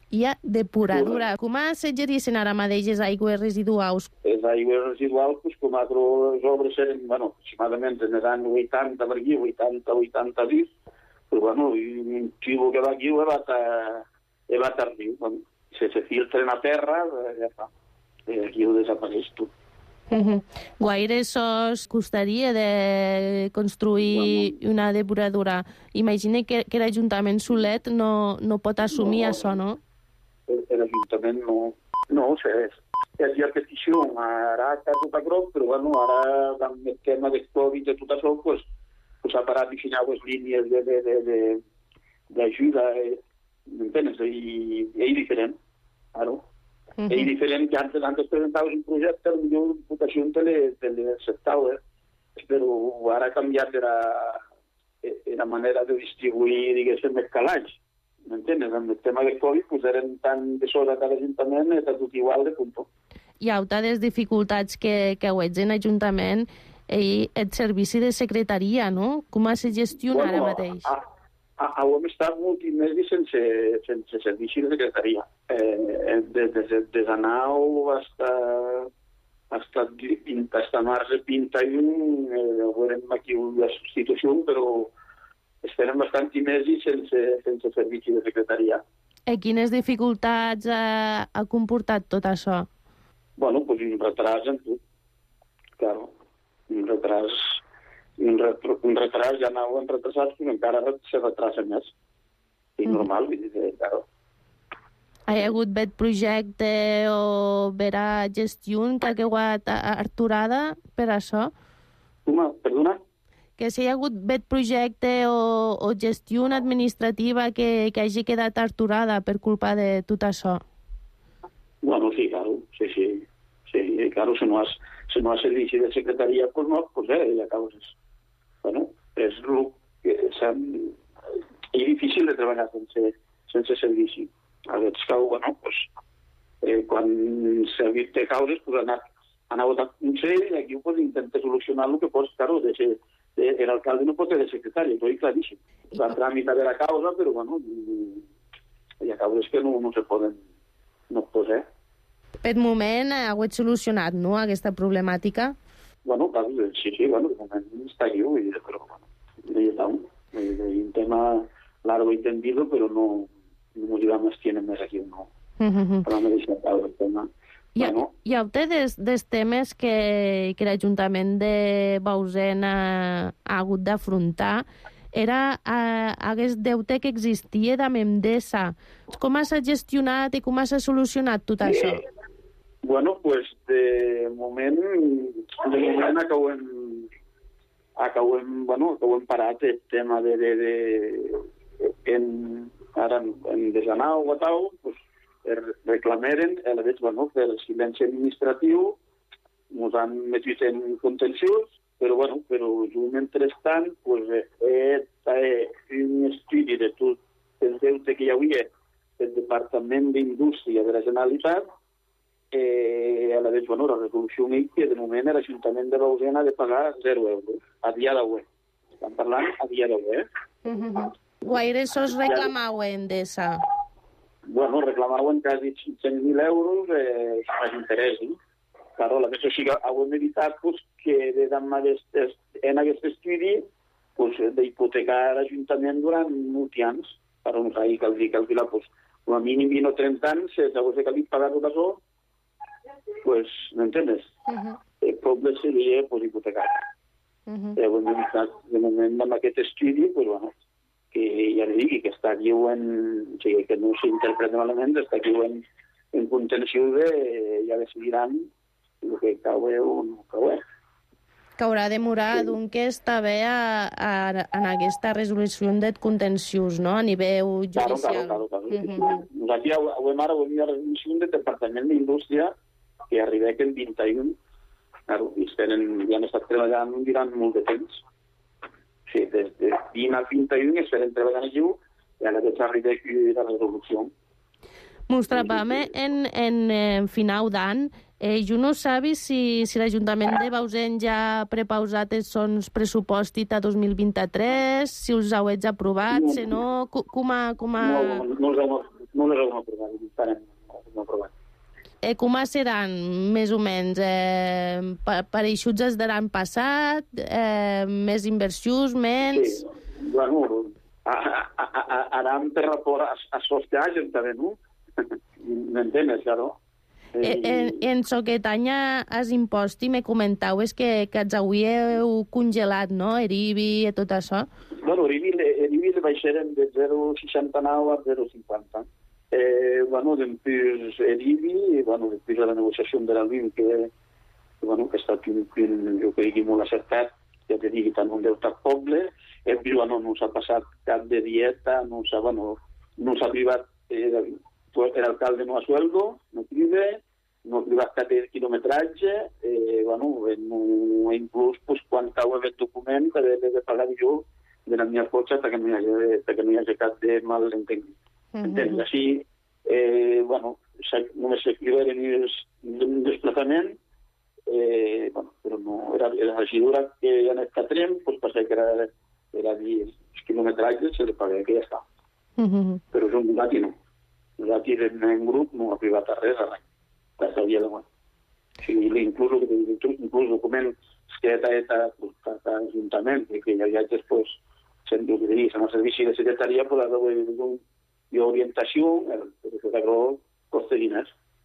hi ha depuradura. Com se gereixen ara mateix les aigües residuals? Les aigües residuals, com altres obres eren, aproximadament en els anys 80 per aquí, 80-82, però un xivo que va aquí ho va tardar. Se filtren a terra, ja fa. Aquí ho desapareix tot. Guaire sos costaria de construir una depuradora? Imagina que l'Ajuntament solet no pot assumir això, no? L'Ajuntament no, és ja petició, ara està tot a prop, però ara amb el tema del Covid i tot això, s'ha parat de finar les línies d'ajuda, m'entens? I és diferent, claro. És diferent que antes presentaves un projecte, potser la Diputació te l'acceptava, però ara ha canviat la manera de distribuir, diguéssim, els calaix. M'entens? Amb el tema del Covid, eren tan de sols a cada ajuntament, està tot igual de punt. Hi ha altres dificultats que veig en l'Ajuntament i el servici de secretaria, no? Com se gestiona ara mateix? Hem estat molts mesos sense servici de secretaria. Des de nau hasta març 21 veurem aquí la substitució, però estarem bastants mesos sense servici de secretaria. Quines dificultats ha comportat tot això? Un retras en tot. Claro, un retras, ja anaven retrasats, però encara se retrasa més. És normal, vull dir, claro. Hi ha hagut bet projecte o vera gestió que ha quedat aturada per això? Perdona? Que si hi ha hagut bet projecte o gestió administrativa que hagi quedat aturada per culpa de tot això? Sí, claro, sí, claro, si no has servici de secretaria, ja causes. És difícil de treballar sense servici. A veure, quan té causes, anar a votar Consell i aquí intenta solucionar el que pots, claro, l'alcalde no pot ser de secretari, això és claríssim. Va tràmita de la causa, però hi ha causes que no se poden posar. Per moment ha estat solucionat, no, aquesta problemàtica? Sí, de moment està aquí, però un tema largo y tendido, pero no nos tienen més aquí, no. Però no deixa el tema. Hi ha dels temes que l'Ajuntament de Bausen ha hagut d'afrontar era aquest deute que existia de Endesa. Com s'ha gestionat i com s'ha solucionat tot això? De moment acabem parat el tema ara en Desanau o tal, reclameren el silenci administratiu, ens han metit en contenciós, però mentrestant un estudi de tot el deute que hi havia del Departament d'Indústria de la Generalitat, la resolució única que de moment l'Ajuntament de Bausen ha de pagar 0 euros a dia d'avui. Estan parlant a dia d'avui, Guaire sos reclamau a Endesa? Reclamaven quasi 500.000 euros als interessos. Claro, això sí que hem evitat que en aquest estudi d'hipotecar l'Ajuntament durant molts anys. Per un rei calcular, com a mínim 20 o 30 anys, si hagués de pagar tot això, m'entens? El poble seria hipotecat. Hem evitat de moment amb aquest estudi, que ja li digui que està aquí que no s'interpreta malament, està aquí en contenció ja decidiran el que cau o no cau. Que haurà de demorar, que està bé en aquesta resolució de contenciós, no?, a nivell judicial. Claro. Nosaltres ara hem la resolució del Departament d'Indústria que arriba el 21. Claro, i ja han estat treballant durant molt de temps. Sí, des de 20 al 21 estarem treballant aquí i ara que s'arriba aquí la resolució. Mos trobam en final d'any. Jo no sabe si l'Ajuntament de Bausen ja ha prepausat els sons pressupòstit a 2023, si els heu aprovat, si no, com a... no les hem aprovat, encara no hem aprovat. Com seran, més o menys? Per eixuts es daran passat? Més inversions, menys? Sí, bueno, aram per rapport a sosteagen també, no? M'entenes, claro? En so que tanya els imposti, me comentaues que els hauríeu congelat, no? Eribi i tot això. Bueno, Eribi le baixarem de 0,69 a 0,50. Bueno, després Eribi, bueno, després de la negociació de la LIM, que ha estat jo crec que molt acertat, ja te digui, tant un deute poble, bueno, no s'ha passat cap de dieta, no s'ha privat, el alcalde no ha sueldo, no privat cap de quilometratge, bueno, inclús quan cau aquest document, de pagar jo de la meva cotxa perquè no hi hagi cap de malentengut. Entens? Així, bueno, només s'equilibren els desplaçaments, però no, era la regidora que ja en el Catrem, doncs passa que era dir els quilometratges, se li paga que ja està. Però és un Gati no. El Gati en grup no ha privat a res a l'any, fins al dia d'avui. O sigui, inclús documents que ha l'Ajuntament, que hi havia després, en el servici de secretaria, per orientació, però costa diners.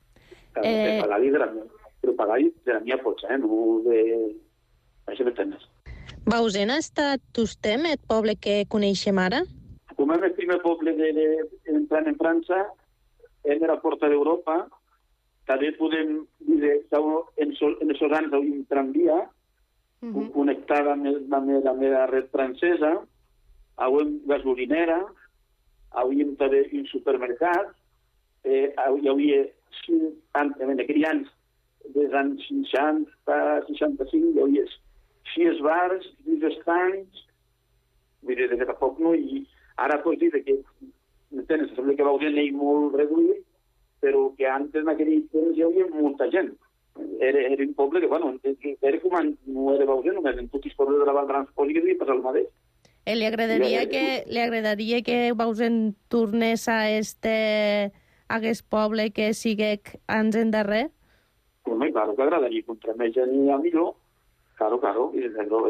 Però pagar-hi de la meva potxa, no de... Això m'entenes. Bausen ha estat Tostem, el poble que coneixem ara? Com és el primer poble entrant en França, és la porta d'Europa, també podem dir que en aquests anys hi ha tramvia, connectada amb la meva red francesa, hi gasolinera, hi també un supermercat, hi havia en aquells anys, des anys 60, 65, hi havia 6 bars, 6 estanys, vull dir, de poc no, i ara pots dir que, m'entens, sembla que Bausen és molt reduït, però que antes en aquell temps hi havia molta gent. Era un poble que, bueno, era com no era Bausen, només en tots els pobles de la Val d'Aran que devia passar el mateix. Li agradaria que Bausen tornés a aquest poble que sigue anys endarrer? Home, claro que agradaria, contra més gent hi ha millor. Claro, i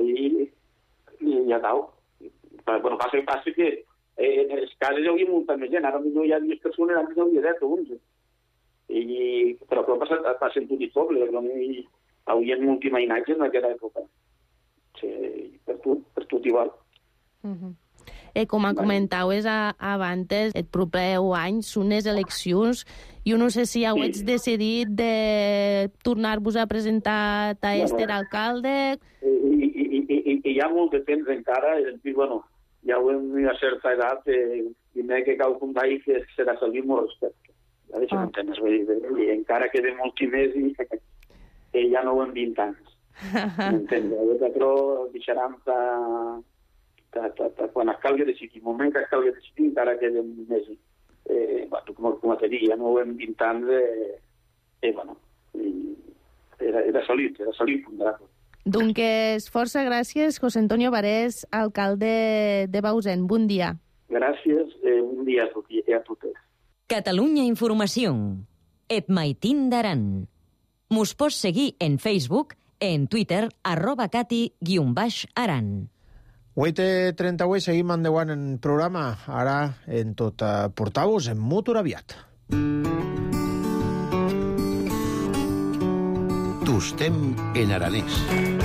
ja tal. Bueno, passa que en les cases hi havia molta més gent, ara millor hi ha 10 persones, antes hi havia 10 o 11. Però passa en tot el poble, hi havia molt imatge en aquella època. Per tot igual. Com comentaves abans, el proper any són les eleccions i no sé si heu decidit de tornar-vos a presentar a este alcalde. Hi ha molt de temps encara, i bueno, ja ho hem a certa edat, primer que cal comptar que serà servir molt respecte. Ja deixo m'entens, i encara queda molt més i ja no ho hem 20 anys. M'entens? Però deixarem quan es calgui decidir, el moment que es calgui decidir encara queden més, com a dir, ja no ho hem 20 anys, bueno, era solid ponderat. Doncs força gràcies, José Antonio Varés, alcalde de Bausen. Bon dia. Gràcies, bon dia a totes. Catalunya Informació. Et maitin d'aran. Mos pots seguir en Facebook, en Twitter, @cati_aran. 8:38, seguim endavant en programa. Ara, en tot portar-vos en Motor Aviat. Tostem en aranès.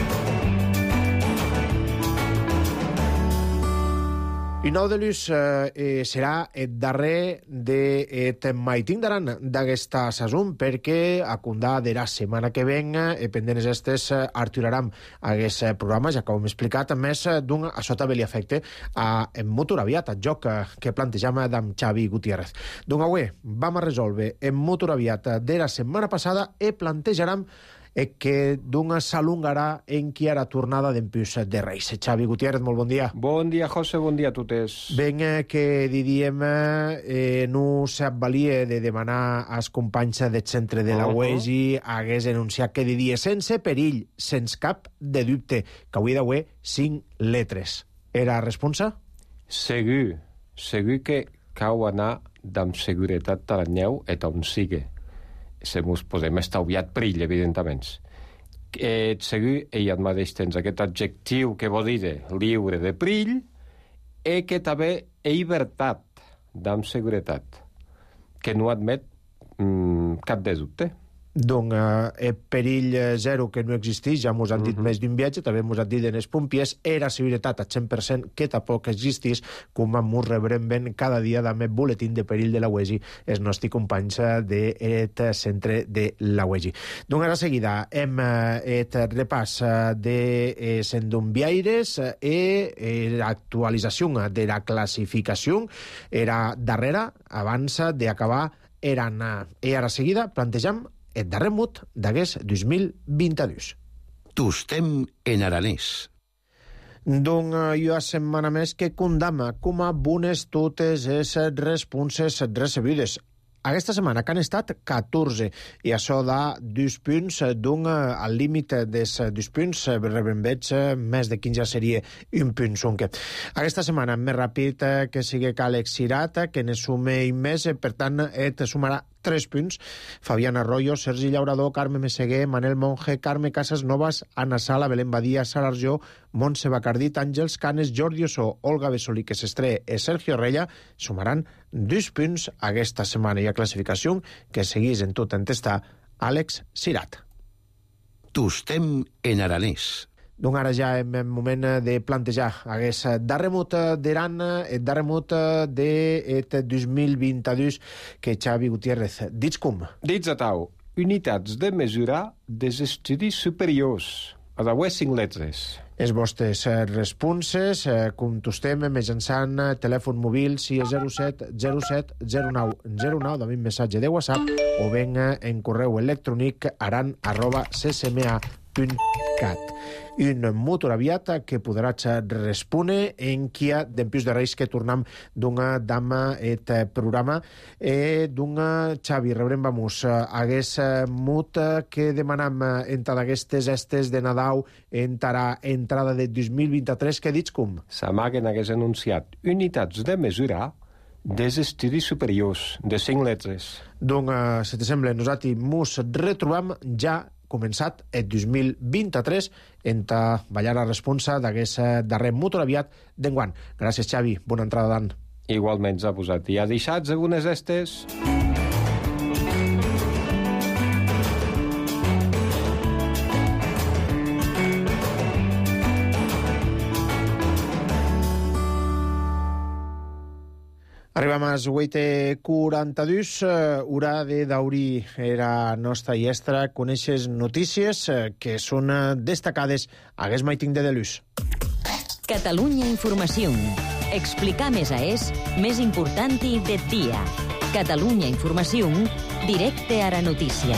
I nou de l'ús serà el darrer de maitin d'aran d'aquesta saison, perquè a condà de la setmana que ven, pendents estes, arturaram aquest programa, ja que ho hem explicat, a més d'un a sota li afecte en Motor Aviat, el joc que plantejam amb Xavi Gutiérrez. Doncs avui vam a resoldre en Motor Aviat de la setmana passada i plantejaram que d'una s'alungarà en qui era tornada d'empús de Reis. Xavi Gutiérrez, molt bon dia. Bon dia, José, bon dia a totes. Ben que diríem no s'avalia de demanar als companys del centre de la UESI hagués anunciat que diria sense perill, sense cap de dubte, que avui d'avui 5 lletres. Era responsa? Segur que cau anar d'amb seguretat taranyeu et on sigue. Se mos posem estalviat perill, evidentaments. Et segur, ell mateix tens aquest adjectiu que vol dir lliure de perill, e que també llibertat d'amb seguretat, que no admet cap de dubte. Donc, perill zero que no existeix, ja mos han dit més d'un viatge, també mos han dit en els pompiers, era seguretat a 100% que tampoc existís, com mos rebrem ben cada dia amb el boletín de perill de la UEGI, els nostres companys del centre de la UEGI. Donc, ara seguida, hem el repàs de Sendumbiaires i l'actualització de la classificació era darrere, abans d'acabar eren. I ara seguida plantejam el darrer mot d'aquest 2022. Tostem en aranès. Donc, jo a setmana més que condamna com a bones totes les responses recebudes. Aquesta setmana que han estat 14, i això da 2 punts, donc al límit dels 2 punts rebem més de 15 seria 1 punt. Sonque. Aquesta setmana més ràpid que sigui Àlex Sirat, que ne sume més, per tant, et sumarà 3 punts. Fabián Arroyo, Sergi Llaurador, Carme Meseguer, Manel Monge, Carme Casas Novas, Anna Sala, Belén Badia, Sara Arjó, Montse Bacardit, Àngels Canes, Jordi Ossó, Olga Besolí, que s'estré, i Sergio Rella sumaran 2 punts aquesta setmana. I a classificació que seguís en tot entestar Àlex Sirat. Tostem en aranès. Donc ara ja hem en moment de plantejar aquest darrer mot d'Aran, el darrer mot de 2022 que Xavi Gutiérrez. Dits com? Dits a tau, unitats de mesura dels estudis superiors, a la web 5 lletres. Les vostres responses contestem mitjançant telèfon mòbil 607 07 09 09, també un missatge de WhatsApp, o ben en correu electrònic aran@ccma.cat. Un motor aviat que podràs respondre en quia d'empius de reis que tornam d'una dama et programa d'una Xavi. Rebrem, vamos, hagués mut que demanam entre d'aquestes estes de Nadal entrarà entrada de 2023, que dits com? S'amaguen hagués anunciat unitats de mesura dels estudis superiors, de 5 lletres. Donc, si te sembla, nosaltres mos retrobam ja començat el 2023 entre ballar la responsa d'aquest darrer motor aviat d'enguant. Gràcies, Xavi. Bona entrada d'any. Igualment s'ha posat. I ha deixat algunes estes... Arribam a les 8:42, hora de daurir era nostra iestra. Coneixes notícies que són destacades a aquest maiting de Delús. Catalunya Informació. Explicar més és més important de dia. Catalunya Informació, directe a la notícia.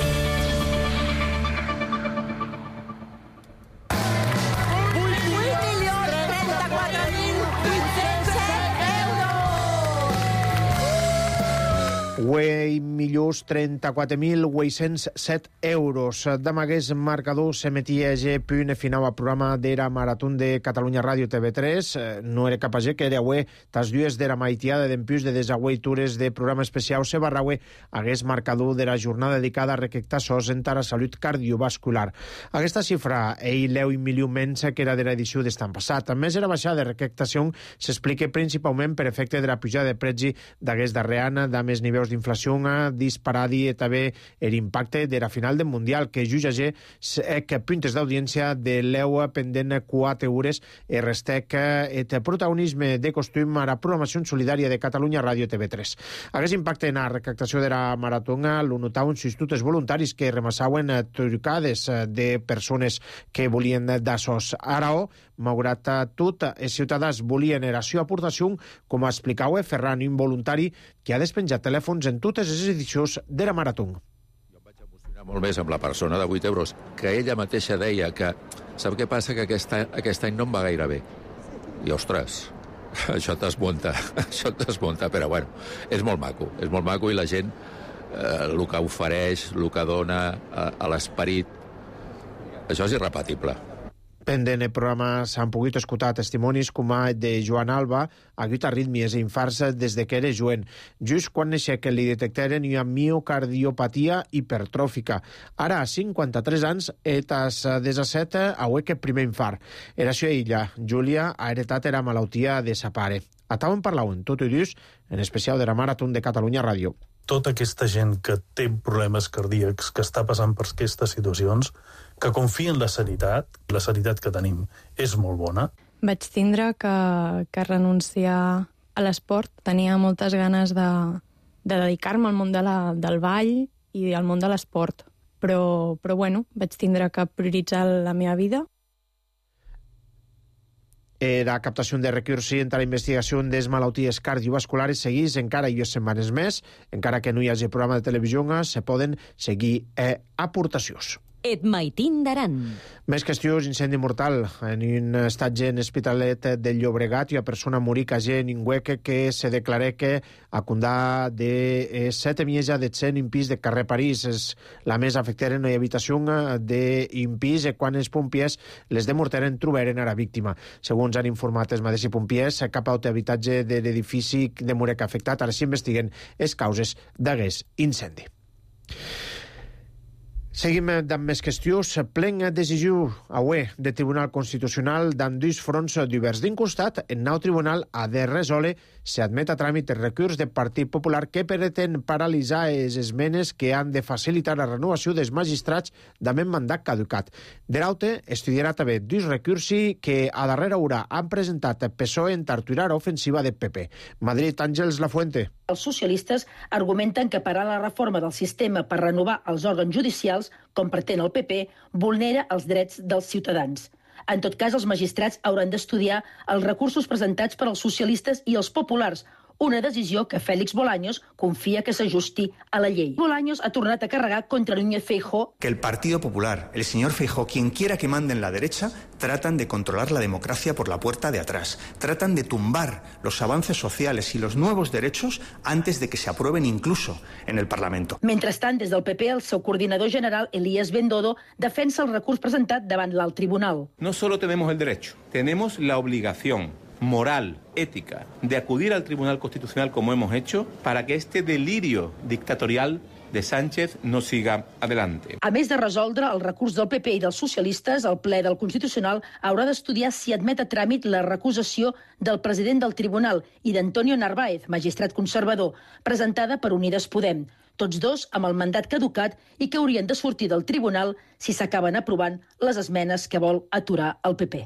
Millors 34.807 euros. Damb aguest marcador s'emetia punt final al programa d'era Maratón de Catalunya Ràdio TV3. No era cap a que era avui tas dues d'era maitiada d'empius de desaguaitures de programa especial se barraue aguest marcador d'era jornada dedicada a recrectar sos en la salut cardiovascular. Aquesta xifra leu 1 milió menys que era d'era edició d'estan passat. A més, era baixada de recrectació s'explica principalment per efecte de la pujada de preci d'aguest darrer any, de més nivells d'inflació disparadi i també l'impacte de la final del Mundial, que jutge que puntes d'audiència de l'EUA pendent 4 hores i restec el protagonisme de costum a la programació solidària de Catalunya Ràdio TV3. Aquest impacte en la recaptació de la maratona lo notaven instituts voluntaris que remassaven trucades de persones que volien d'assos. Ara, malgrat tot, els ciutadans volien la seva aportació, com explicava Ferran, un voluntari que ha despenjat telèfons en totes les edicions de la marató. Molt més amb la persona de 8 euros, que ella mateixa deia que sap què passa, que aquest any no em va gaire bé. I, ostres, això et desmunta, però bueno, és molt maco i la gent el que ofereix, el que dona a l'esperit, això és irrepetible. Pendent el programa s'han pogut escoltar testimonis com el de Joan Alba, agut arrítmies i infarts des de que era jovent. Just quan naixia que li detectaren una miocardiopatia hipertròfica. Ara, a 53 anys, etas 17, auec el primer infart. Era això ella, Júlia, ha heretat era malaltia de sa pare. Ataven parlaven tot i dius, en especial de la Marató de Catalunya Ràdio. Tota aquesta gent que té problemes cardíacs, que està passant per aquestes situacions, que confia en la sanitat que tenim és molt bona. Vaig tindre que renunciar a l'esport. Tenia moltes ganes de dedicar-me al món del ball i al món de l'esport. Però bueno, vaig tindre que prioritzar la meva vida. La captació de recursos entre la investigació de les malalties cardiovasculares segueix encara i setmanes més. Encara que no hi hagi programa de televisió, se poden seguir aportacions. Et maitin d'Aran. Més qüestions, incendi mortal en un estatge en Hospitalet del Llobregat i una persona morí cagé en un hueque que se declaré que a condà de 7 mieja de 100 in pis de carrer París. La més afectaren una habitació d'un pis i quan els pompiers les demortaren trobaren a la víctima. Segons han informat els mateixos pompiers, cap altre habitatge de l'edifici de Murec afectat. Ara s'investiguen les causes d'aquest incendi. Seguim amb més qüestions. Plena decisió avui de Tribunal Constitucional d'en dos fronts diversos. D'un costat, el nou tribunal ha de resoldre si admet a tràmit el recurs del Partit Popular que pretén paralitzar les esmenes que han de facilitar la renovació dels magistrats amb el mandat caducat. De l'altre, estudiarà també dos recursos que a darrera hora han presentat el PSOE en tarturar ofensiva del PP. Madrid, Àngels Lafuente. Els socialistes argumenten que parar la reforma del sistema per renovar els òrgans judicials, com pretén el PP, vulnera els drets dels ciutadans. En tot cas, els magistrats hauran d'estudiar els recursos presentats per als socialistes i els populars, una decisió que Félix Bolaños confia que s'ajusti a la llei. Bolaños ha tornat a carregar contra Núñez Feijóo. Que el Partido Popular, el señor Feijóo, quien quiera que mande en la derecha, tratan de controlar la democracia por la puerta de atrás. Tratan de tumbar los avances sociales y los nuevos derechos antes de que se aprueben incluso en el Parlamento. Mentrestant, des del PP, el seu coordinador general, Elías Bendodo, defensa el recurs presentat davant l'alt tribunal. No solo tenemos el derecho, tenemos la obligación moral, ética, de acudir al Tribunal Constitucional como hemos hecho para que este delirio dictatorial de Sánchez no siga adelante. A més de resoldre el recurs del PP i dels socialistes, el ple del Constitucional haurà d'estudiar si admet a tràmit la recusació del president del Tribunal i d'Antonio Narváez, magistrat conservador, presentada per Unides Podem. Tots dos amb el mandat caducat i que haurien de sortir del Tribunal si s'acaben aprovant les esmenes que vol aturar el PP.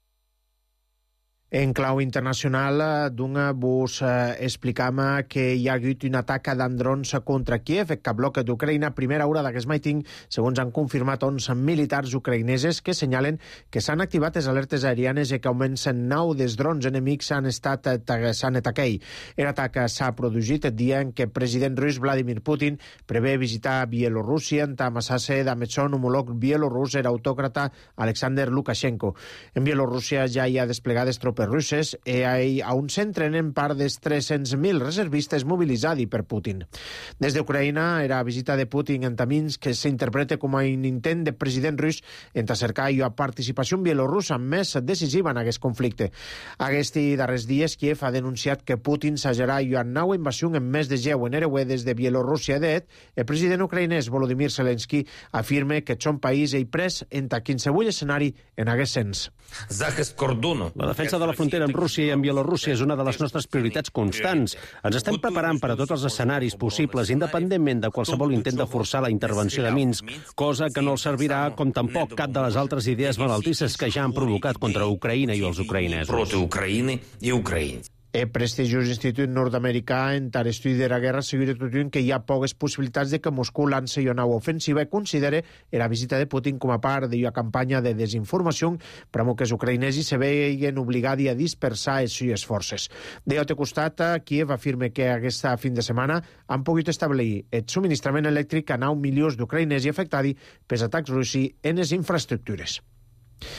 En clau internacional, vos explicam que hi ha hagut un atac d'androns contra Kiev, que bloca d'Ucraïna. Primera hora d'aquest maiting, segons han confirmat 11 militars ucraïneses que senyalen que s'han activat les alertes aèrianes i que comencen 9 dels drons enemics s'han atacat. L'atac s'ha produït el dia en què el president rus Vladimir Putin prevé visitar Bielorússia amb amassar-se amb el seu homòleg bielorús, l'autòcrata Alexander Lukashenko. En Bielorússia ja hi ha desplegades tropes russes i on s'entrenen part dels 300.000 reservistes mobilitzats per Putin. Des d'Ucraïna, la visita de Putin en Minsk s'interpreta com a un intent del president rus en cercar una participació bielorussa més decisiva en aquest conflicte. Aquests darrers dies, Kiev ha denunciat que Putin s'agerà una nova invasió en mes de geu en Ereué des de Bielorússia. El president ucraïnès Volodymyr Zelensky afirma que són país i pres en qualsevol escenari en aquest sens. La defensa de la frontera amb Rússia i amb Bielorússia és una de les nostres prioritats constants. Ens estem preparant per a tots els escenaris possibles, independentment de qualsevol intent de forçar la intervenció de Minsk, cosa que no els servirà com tampoc cap de les altres idees malaltisses que ja han provocat contra Ucraïna i els ucraïnesos. El prestigiós Institut Nord-Americà en l'estudi de la guerra assegura que hi ha poques possibilitats de que Moscou lanci una nova ofensiva i considera la visita de Putin com a part d'una campanya de desinformació per a que els ucraïnesos se veien obligats a dispersar les seves forces. D'altre costat, Kiev afirma que aquesta fin de setmana han pogut establir el subministrament elèctric a 9 milions d'ucraïnesos afectats pels atacs russos en les infraestructures.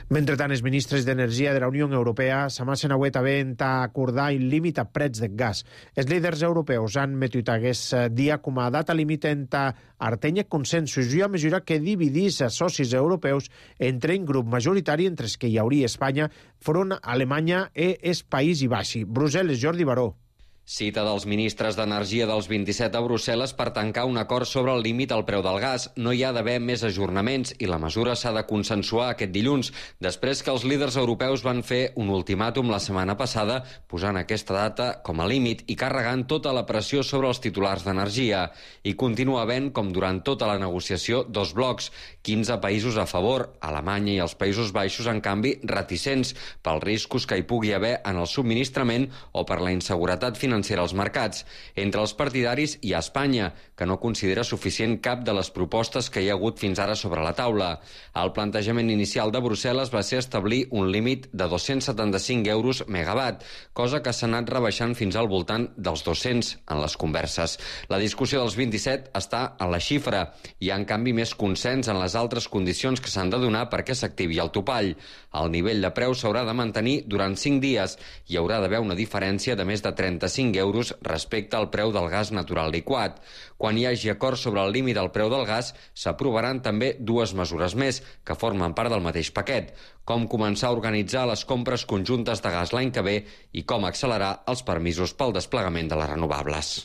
Mentrestant, els ministres d'Energia de la Unió Europea s'amassen avui també en acordar el límit a preus de gas. Els líders europeus han metut aquest dia com a data límit en artenya consensos i a mesura que dividís els socis europeus entre un grup majoritari entre els que hi hauria Espanya, front a Alemanya i els Països Baixos. Brussel·les, Jordi Baró. Cita dels ministres d'Energia dels 27 a Brussel·les per tancar un acord sobre el límit al preu del gas. No hi ha d'haver més ajornaments i la mesura s'ha de consensuar aquest dilluns, després que els líders europeus van fer un ultimàtum la setmana passada, posant aquesta data com a límit i carregant tota la pressió sobre els titulars d'energia. I continua havent, com durant tota la negociació, dos blocs, 15 països a favor, Alemanya i els Països Baixos, en canvi, reticents pels riscos que hi pugui haver en el subministrament o per la inseguretat financera als mercats. Entre els partidaris hi ha Espanya, que no considera suficient cap de les propostes que hi ha hagut fins ara sobre la taula. El plantejament inicial de Brussel·les va ser establir un límit de 275 euros megawatt, cosa que s'ha anat rebaixant fins al voltant dels 200 en les converses. La discussió dels 27 està en la xifra. Hi ha, en canvi, més consens en les altres condicions que s'han de donar perquè s'activi el topall. El nivell de preu s'haurà de mantenir durant 5 dies. Hi haurà d'haver una diferència de més de 35 euros respecte al preu del gas natural liquat. Quan hi hagi acord sobre el límit al preu del gas, s'aprovaran també dues mesures més, que formen part del mateix paquet, com començar a organitzar les compres conjuntes de gas l'any que ve i com accelerar els permisos pel desplegament de les renovables.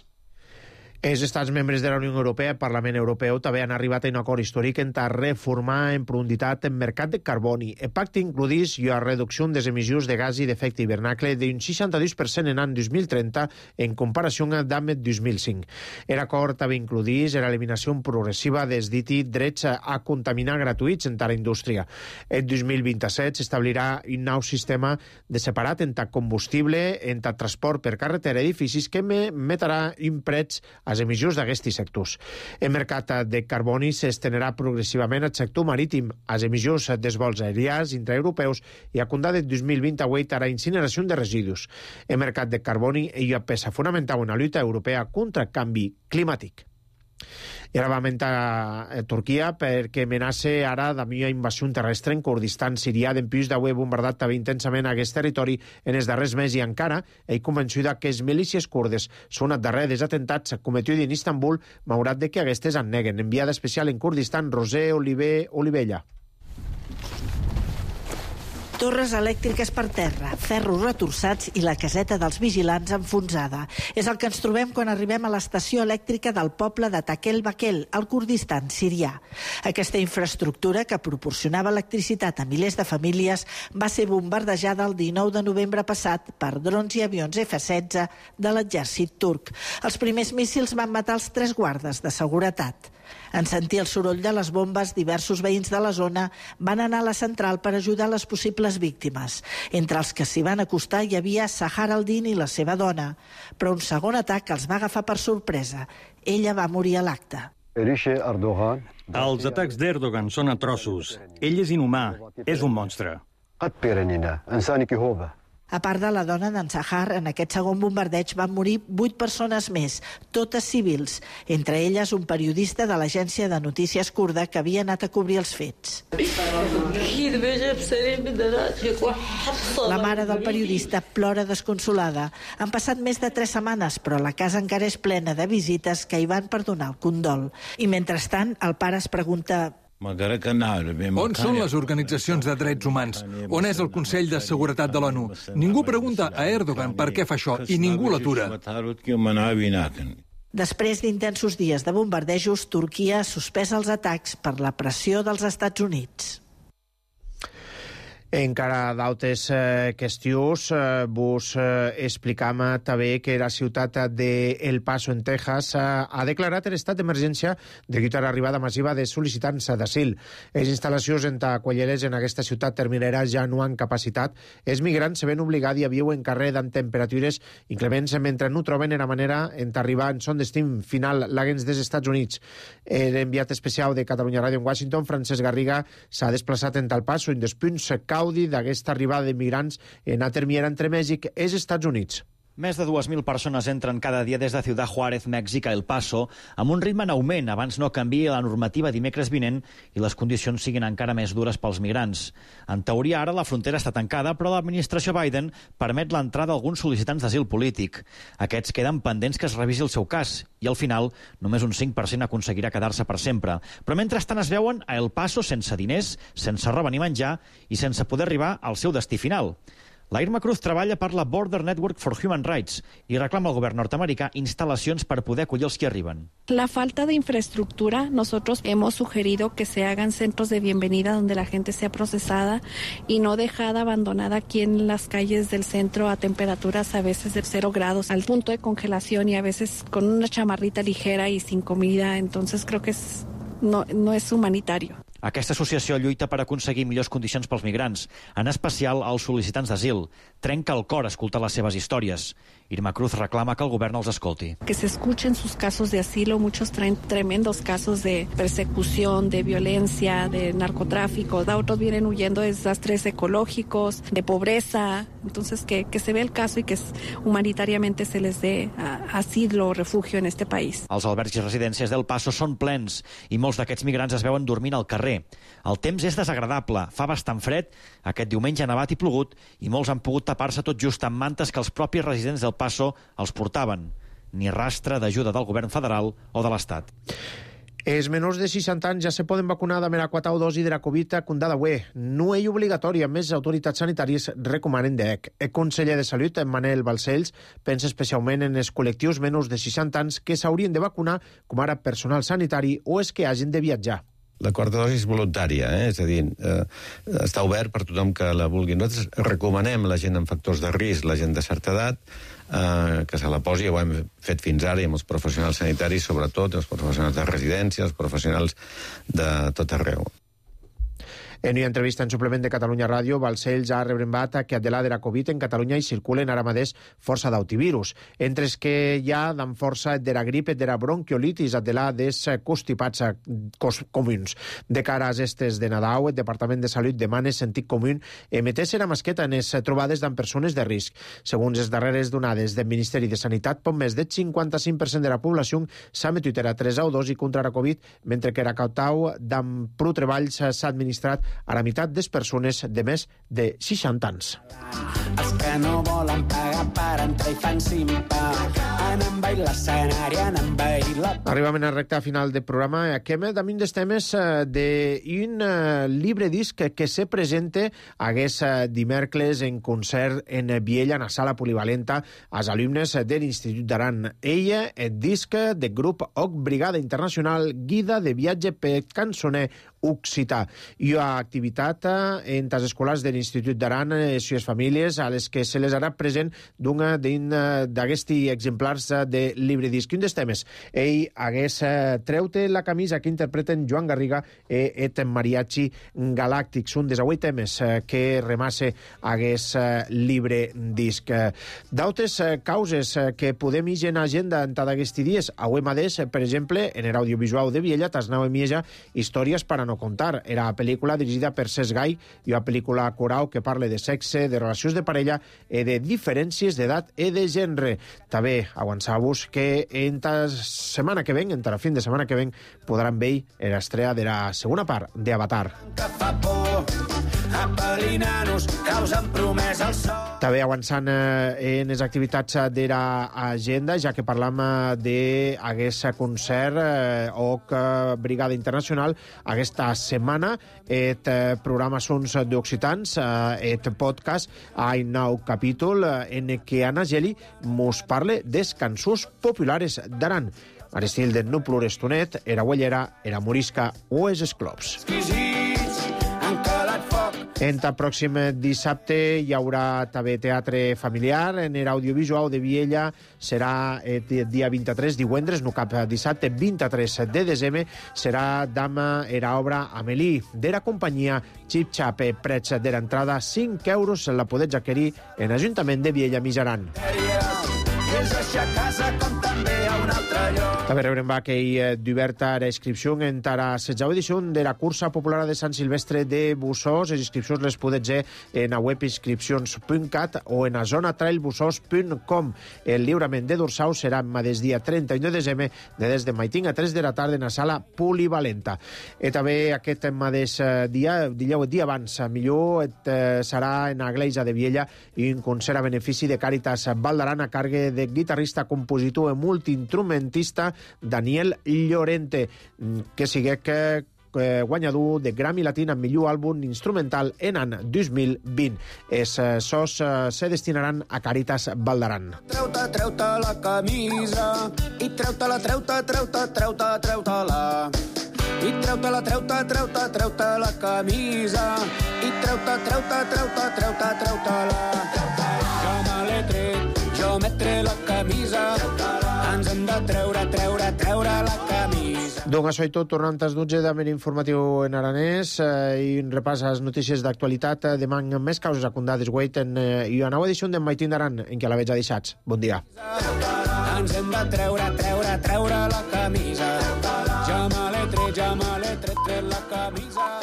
Els estats membres de la Unió Europea i el Parlament Europeu també han arribat a un acord històric en reformar en profunditat el mercat de carboni. El pacte includís la reducció de les emissions de gas i d'efecte hivernacle d'un 62% en l'any 2030 en comparació amb l'any 2005. L'acord també includís l'eliminació progressiva dels dits drets a contaminar gratuïts en la indústria. El 2027 s'establirà un nou sistema de separat entre combustible, entre transport per carretera i edificis que emetrà un preu a les emissions d'aquests sectors. El mercat de carboni s'estenerà progressivament al sector marítim, a les emissions dels vols aèrians intraeuropeus i a comptar del 2028 a la incineració de residus. El mercat de carboni és una peça fonamental en la lluita europea contra el canvi climàtic. I ara va augmentar Turquia perquè amenaça ara de una invasió terrestre en Kurdistan sirià. Dempuix d'avui bombardat també intensament aquest territori en els darrers mesos i encara ell convençuda que les milícies kurdes són els darrers atentats cometuts en Istanbul, malgrat de que aquestes en neguen. Enviada especial en Kurdistan, Roser Olivella. Torres elèctriques per terra, ferros retorçats i la caseta dels vigilants enfonsada. És el que ens trobem quan arribem a l'estació elèctrica del poble de Takel Bakel, al Kurdistan sirià. Aquesta infraestructura, que proporcionava electricitat a milers de famílies, va ser bombardejada el 19 de novembre passat per drons i avions F-16 de l'exèrcit turc. Els primers míssils van matar els 3 guardes de seguretat. En sentir el soroll de les bombes, diversos veïns de la zona van anar a la central per ajudar les possibles víctimes. Entre els que s'hi van acostar hi havia Sahar al-Din i la seva dona, però un segon atac els va agafar per sorpresa. Ella va morir a l'acte. Els atacs d'Erdogan són atrossos. Ell és inhumà, és un monstre. A part de la dona d'en Sahar, en aquest segon bombardeig van morir 8 persones més, totes civils, entre elles un periodista de l'agència de notícies kurda que havia anat a cobrir els fets. La mare del periodista plora desconsolada. Han passat més de 3 setmanes, però la casa encara és plena de visites que hi van per donar el condol. I mentrestant, el pare es pregunta: on són les organitzacions de drets humans? On és el Consell de Seguretat de l'ONU? Ningú pregunta a Erdogan per què fa això i ningú l'atura. Després d'intensos dies de bombardejos, Turquia ha suspès els atacs per la pressió dels Estats Units. Encara d'altres qüestions, vos explicam també que la ciutat de El Paso, en Texas, ha declarat l'estat d'emergència degut a l'arribada massiva de sol·licitants d'asil. Les instal·lacions entaquelleres en aquesta ciutat terminera ja no han capacitat. Els migrants se ven obligats a viure en carrer amb temperatures inclements mentre no troben la manera d'arribar en son destí final l'agents dels Estats Units. L'enviat especial de Catalunya Ràdio en Washington, Francesc Garriga, s'ha desplaçat en El Paso, en dos punts d'aquesta arribada de migrants en la termiera entre Mèxic i els Estats Units. Més de 2.000 persones entren cada dia des de Ciudad Juárez, Mèxic, a El Paso, amb un ritme en augment, abans no canviï la normativa dimecres vinent i les condicions siguin encara més dures pels migrants. En teoria, ara la frontera està tancada, però l'administració Biden permet l'entrada d'alguns sol·licitants d'asil polític. Aquests queden pendents que es revisi el seu cas i, al final, només un 5% aconseguirà quedar-se per sempre. Però mentrestant es veuen a El Paso sense diners, sense roba ni menjar i sense poder arribar al seu destí final. La Irma Cruz treballa per la Border Network for Human Rights y reclama al gobierno norteamericà instalacions per poder acollir els que arriben. La falta de infraestructura, nosotros hemos sugerido que se hagan centros de bienvenida donde la gente sea procesada y no dejada abandonada aquí en las calles del centro a temperaturas a veces de 0 grados, al punto de congelación y a veces con una chamarrita ligera y sin comida. Entonces creo que no es humanitario. Aquesta associació lluita per aconseguir millors condicions pels migrants, en especial als sol·licitants d'asil. Trenca el cor escoltar les seves històries. Irma Cruz reclama que el govern els escolti. Que se escuchen sus casos de asilo, muchos traen tremendos casos de persecución, de violencia, de narcotráfico. Otros vienen huyendo de desastres ecológicos, de pobreza. Entonces que se vea el caso y que humanitariamente se les dé asilo o refugio en este país. Els albergs i residències del Paso són plens i molts d'aquests migrants es veuen dormint al carrer. El temps és desagradable, fa bastant fred, aquest diumenge ha nevat i plogut i molts han pogut tapar-se tot just amb mantes que els propis residents del Paso els portaven. Ni rastre d'ajuda del govern federal o de l'Estat. Els menors de 60 anys ja se poden vacunar amb la quarta dosi de la Covid condada UE. No és obligatòria, més autoritats sanitàries recomanen d'EC. El conseller de Salut, Manel Balcells, pensa especialment en els col·lectius menors de 60 anys que s'haurien de vacunar, com ara personal sanitari o els que hagin de viatjar. La quarta dosi és voluntària, és a dir, està obert per tothom que la vulgui. Nosaltres recomanem a la gent amb factors de risc, la gent de certa edat, que se la posi, ho hem fet fins ara, i amb els professionals sanitaris, sobretot, els professionals de residència, els professionals de tot arreu. En una entrevista en suplement de Catalunya Ràdio, Balcells ha rebrembat que de la Covid en Catalunya hi circulen ara mateix força d'autovirus. Entre els que hi ha dan força de la grip, de la bronquiolitis, de la des constipats comuns. De cara a estes de Nadal, el Departament de Salut demana sentit comú emeter la masqueta en les trobades amb persones de risc. Segons les darreres donades del Ministeri de Sanitat, poc més del 55% de la població s'ha metut a 3 o 2 i contra la Covid, mentre que la cautau d'amp prou treballs s'ha administrat a la meitat de les persones de més de 60 anys. Els que no volen pagar per entrar i fan simpa han envaït l'escenari, han envaït la... Arribem a la recta final del programa. Acabem damunt dels temes d'un llibre disc que se presenta aquest dimecres en concert en Viella, en la sala polivalenta, als alumnes de l'Institut d'Aran. Ella, el disc del grup OC Brigada Internacional, guida de viatge per cançoner occità. Hi ha activitat entre les escolars de l'Institut d'Aran i les famílies a les que se les harà present d'un d'aquests exemplars de llibre disc. Un dels temes, ell hagués treute la camisa que interpreten Joan Garriga i et mariachi galàctics, un dels 8 temes que remasse hagués llibre disc. D'altres causes que podem ir en agenda en d'aquests dies, avui mateix, per exemple, en l'audiovisual de Viella, t'asnau en Mieja, històries per a no contar. Era una pel·lícula dirigida per Cesc Gai i una pel·lícula coral que parla de sexe, de relacions de parella i de diferències d'edat i de gènere. També avançar-vos que entre setmana que ven, entre la fin de setmana que ven, podran veure l'estrena de la segona part d'Avatar. Que fa por, apel·linant-nos, causen promès al sol. També avançant en les activitats de l'agenda, ja que parlam d'aquest concert OC Brigada Internacional aquesta setmana, el programa Sons d'Occitans, el podcast, a un nou capítol en què Anna Geli mos parla des cançons populares d'Aran, a l'estil de No plores tonet, Era Huellera, Era Morisca o Els Esclops. Entre el pròxim dissabte hi haurà també teatre familiar. En l'audiovisual de Viella serà el dia 23, divendres, no cap dissabte, 23 de desembre, serà Dama era obra Amélie, de la companyia Xip Xap. Preig de l'entrada, 5 euros, la podeu adquirir en l'Ajuntament de Viella Mijaran. És a casa com també a un altre També rebrem que hi d'oberta la inscripció en la 16a edició de la cursa popular de Sant Silvestre de Bussós. Les inscripcions les podeu fer en la web inscripcions.cat o en la zona trailbussos.com. El lliurament de dorsal serà des dia 31 de desembre des de maiting a 3 de la tarda en la sala polivalenta. I també aquest mateix dia, dia abans, millor serà en la Gleisa de Viella i un concert a benefici de Càritas Valdaran a càrrec de guitarrista, compositor i multiinstrumentista Daniel Llorente, que sigue guanyador de Grammy Latin amb millor àlbum instrumental en any 2020. Els sos se destinaran a Càritas Valdaran. Treu-te la camisa i treu-te-la. I treu-te la camisa i treu-te-la. Jo me l'he tret, jo m'he tret la camisa, ens hem de treure la camisa. Doncs això i tot, tornant als 12 d'Amer Informatiu en aranès i un repàs a les notícies d'actualitat. Demà més causes acundades i una nova edició d'en Maitín d'Aran, en què la veig a deixats. Bon dia. Ens hem de treure la camisa. Ja me l'he tret la camisa.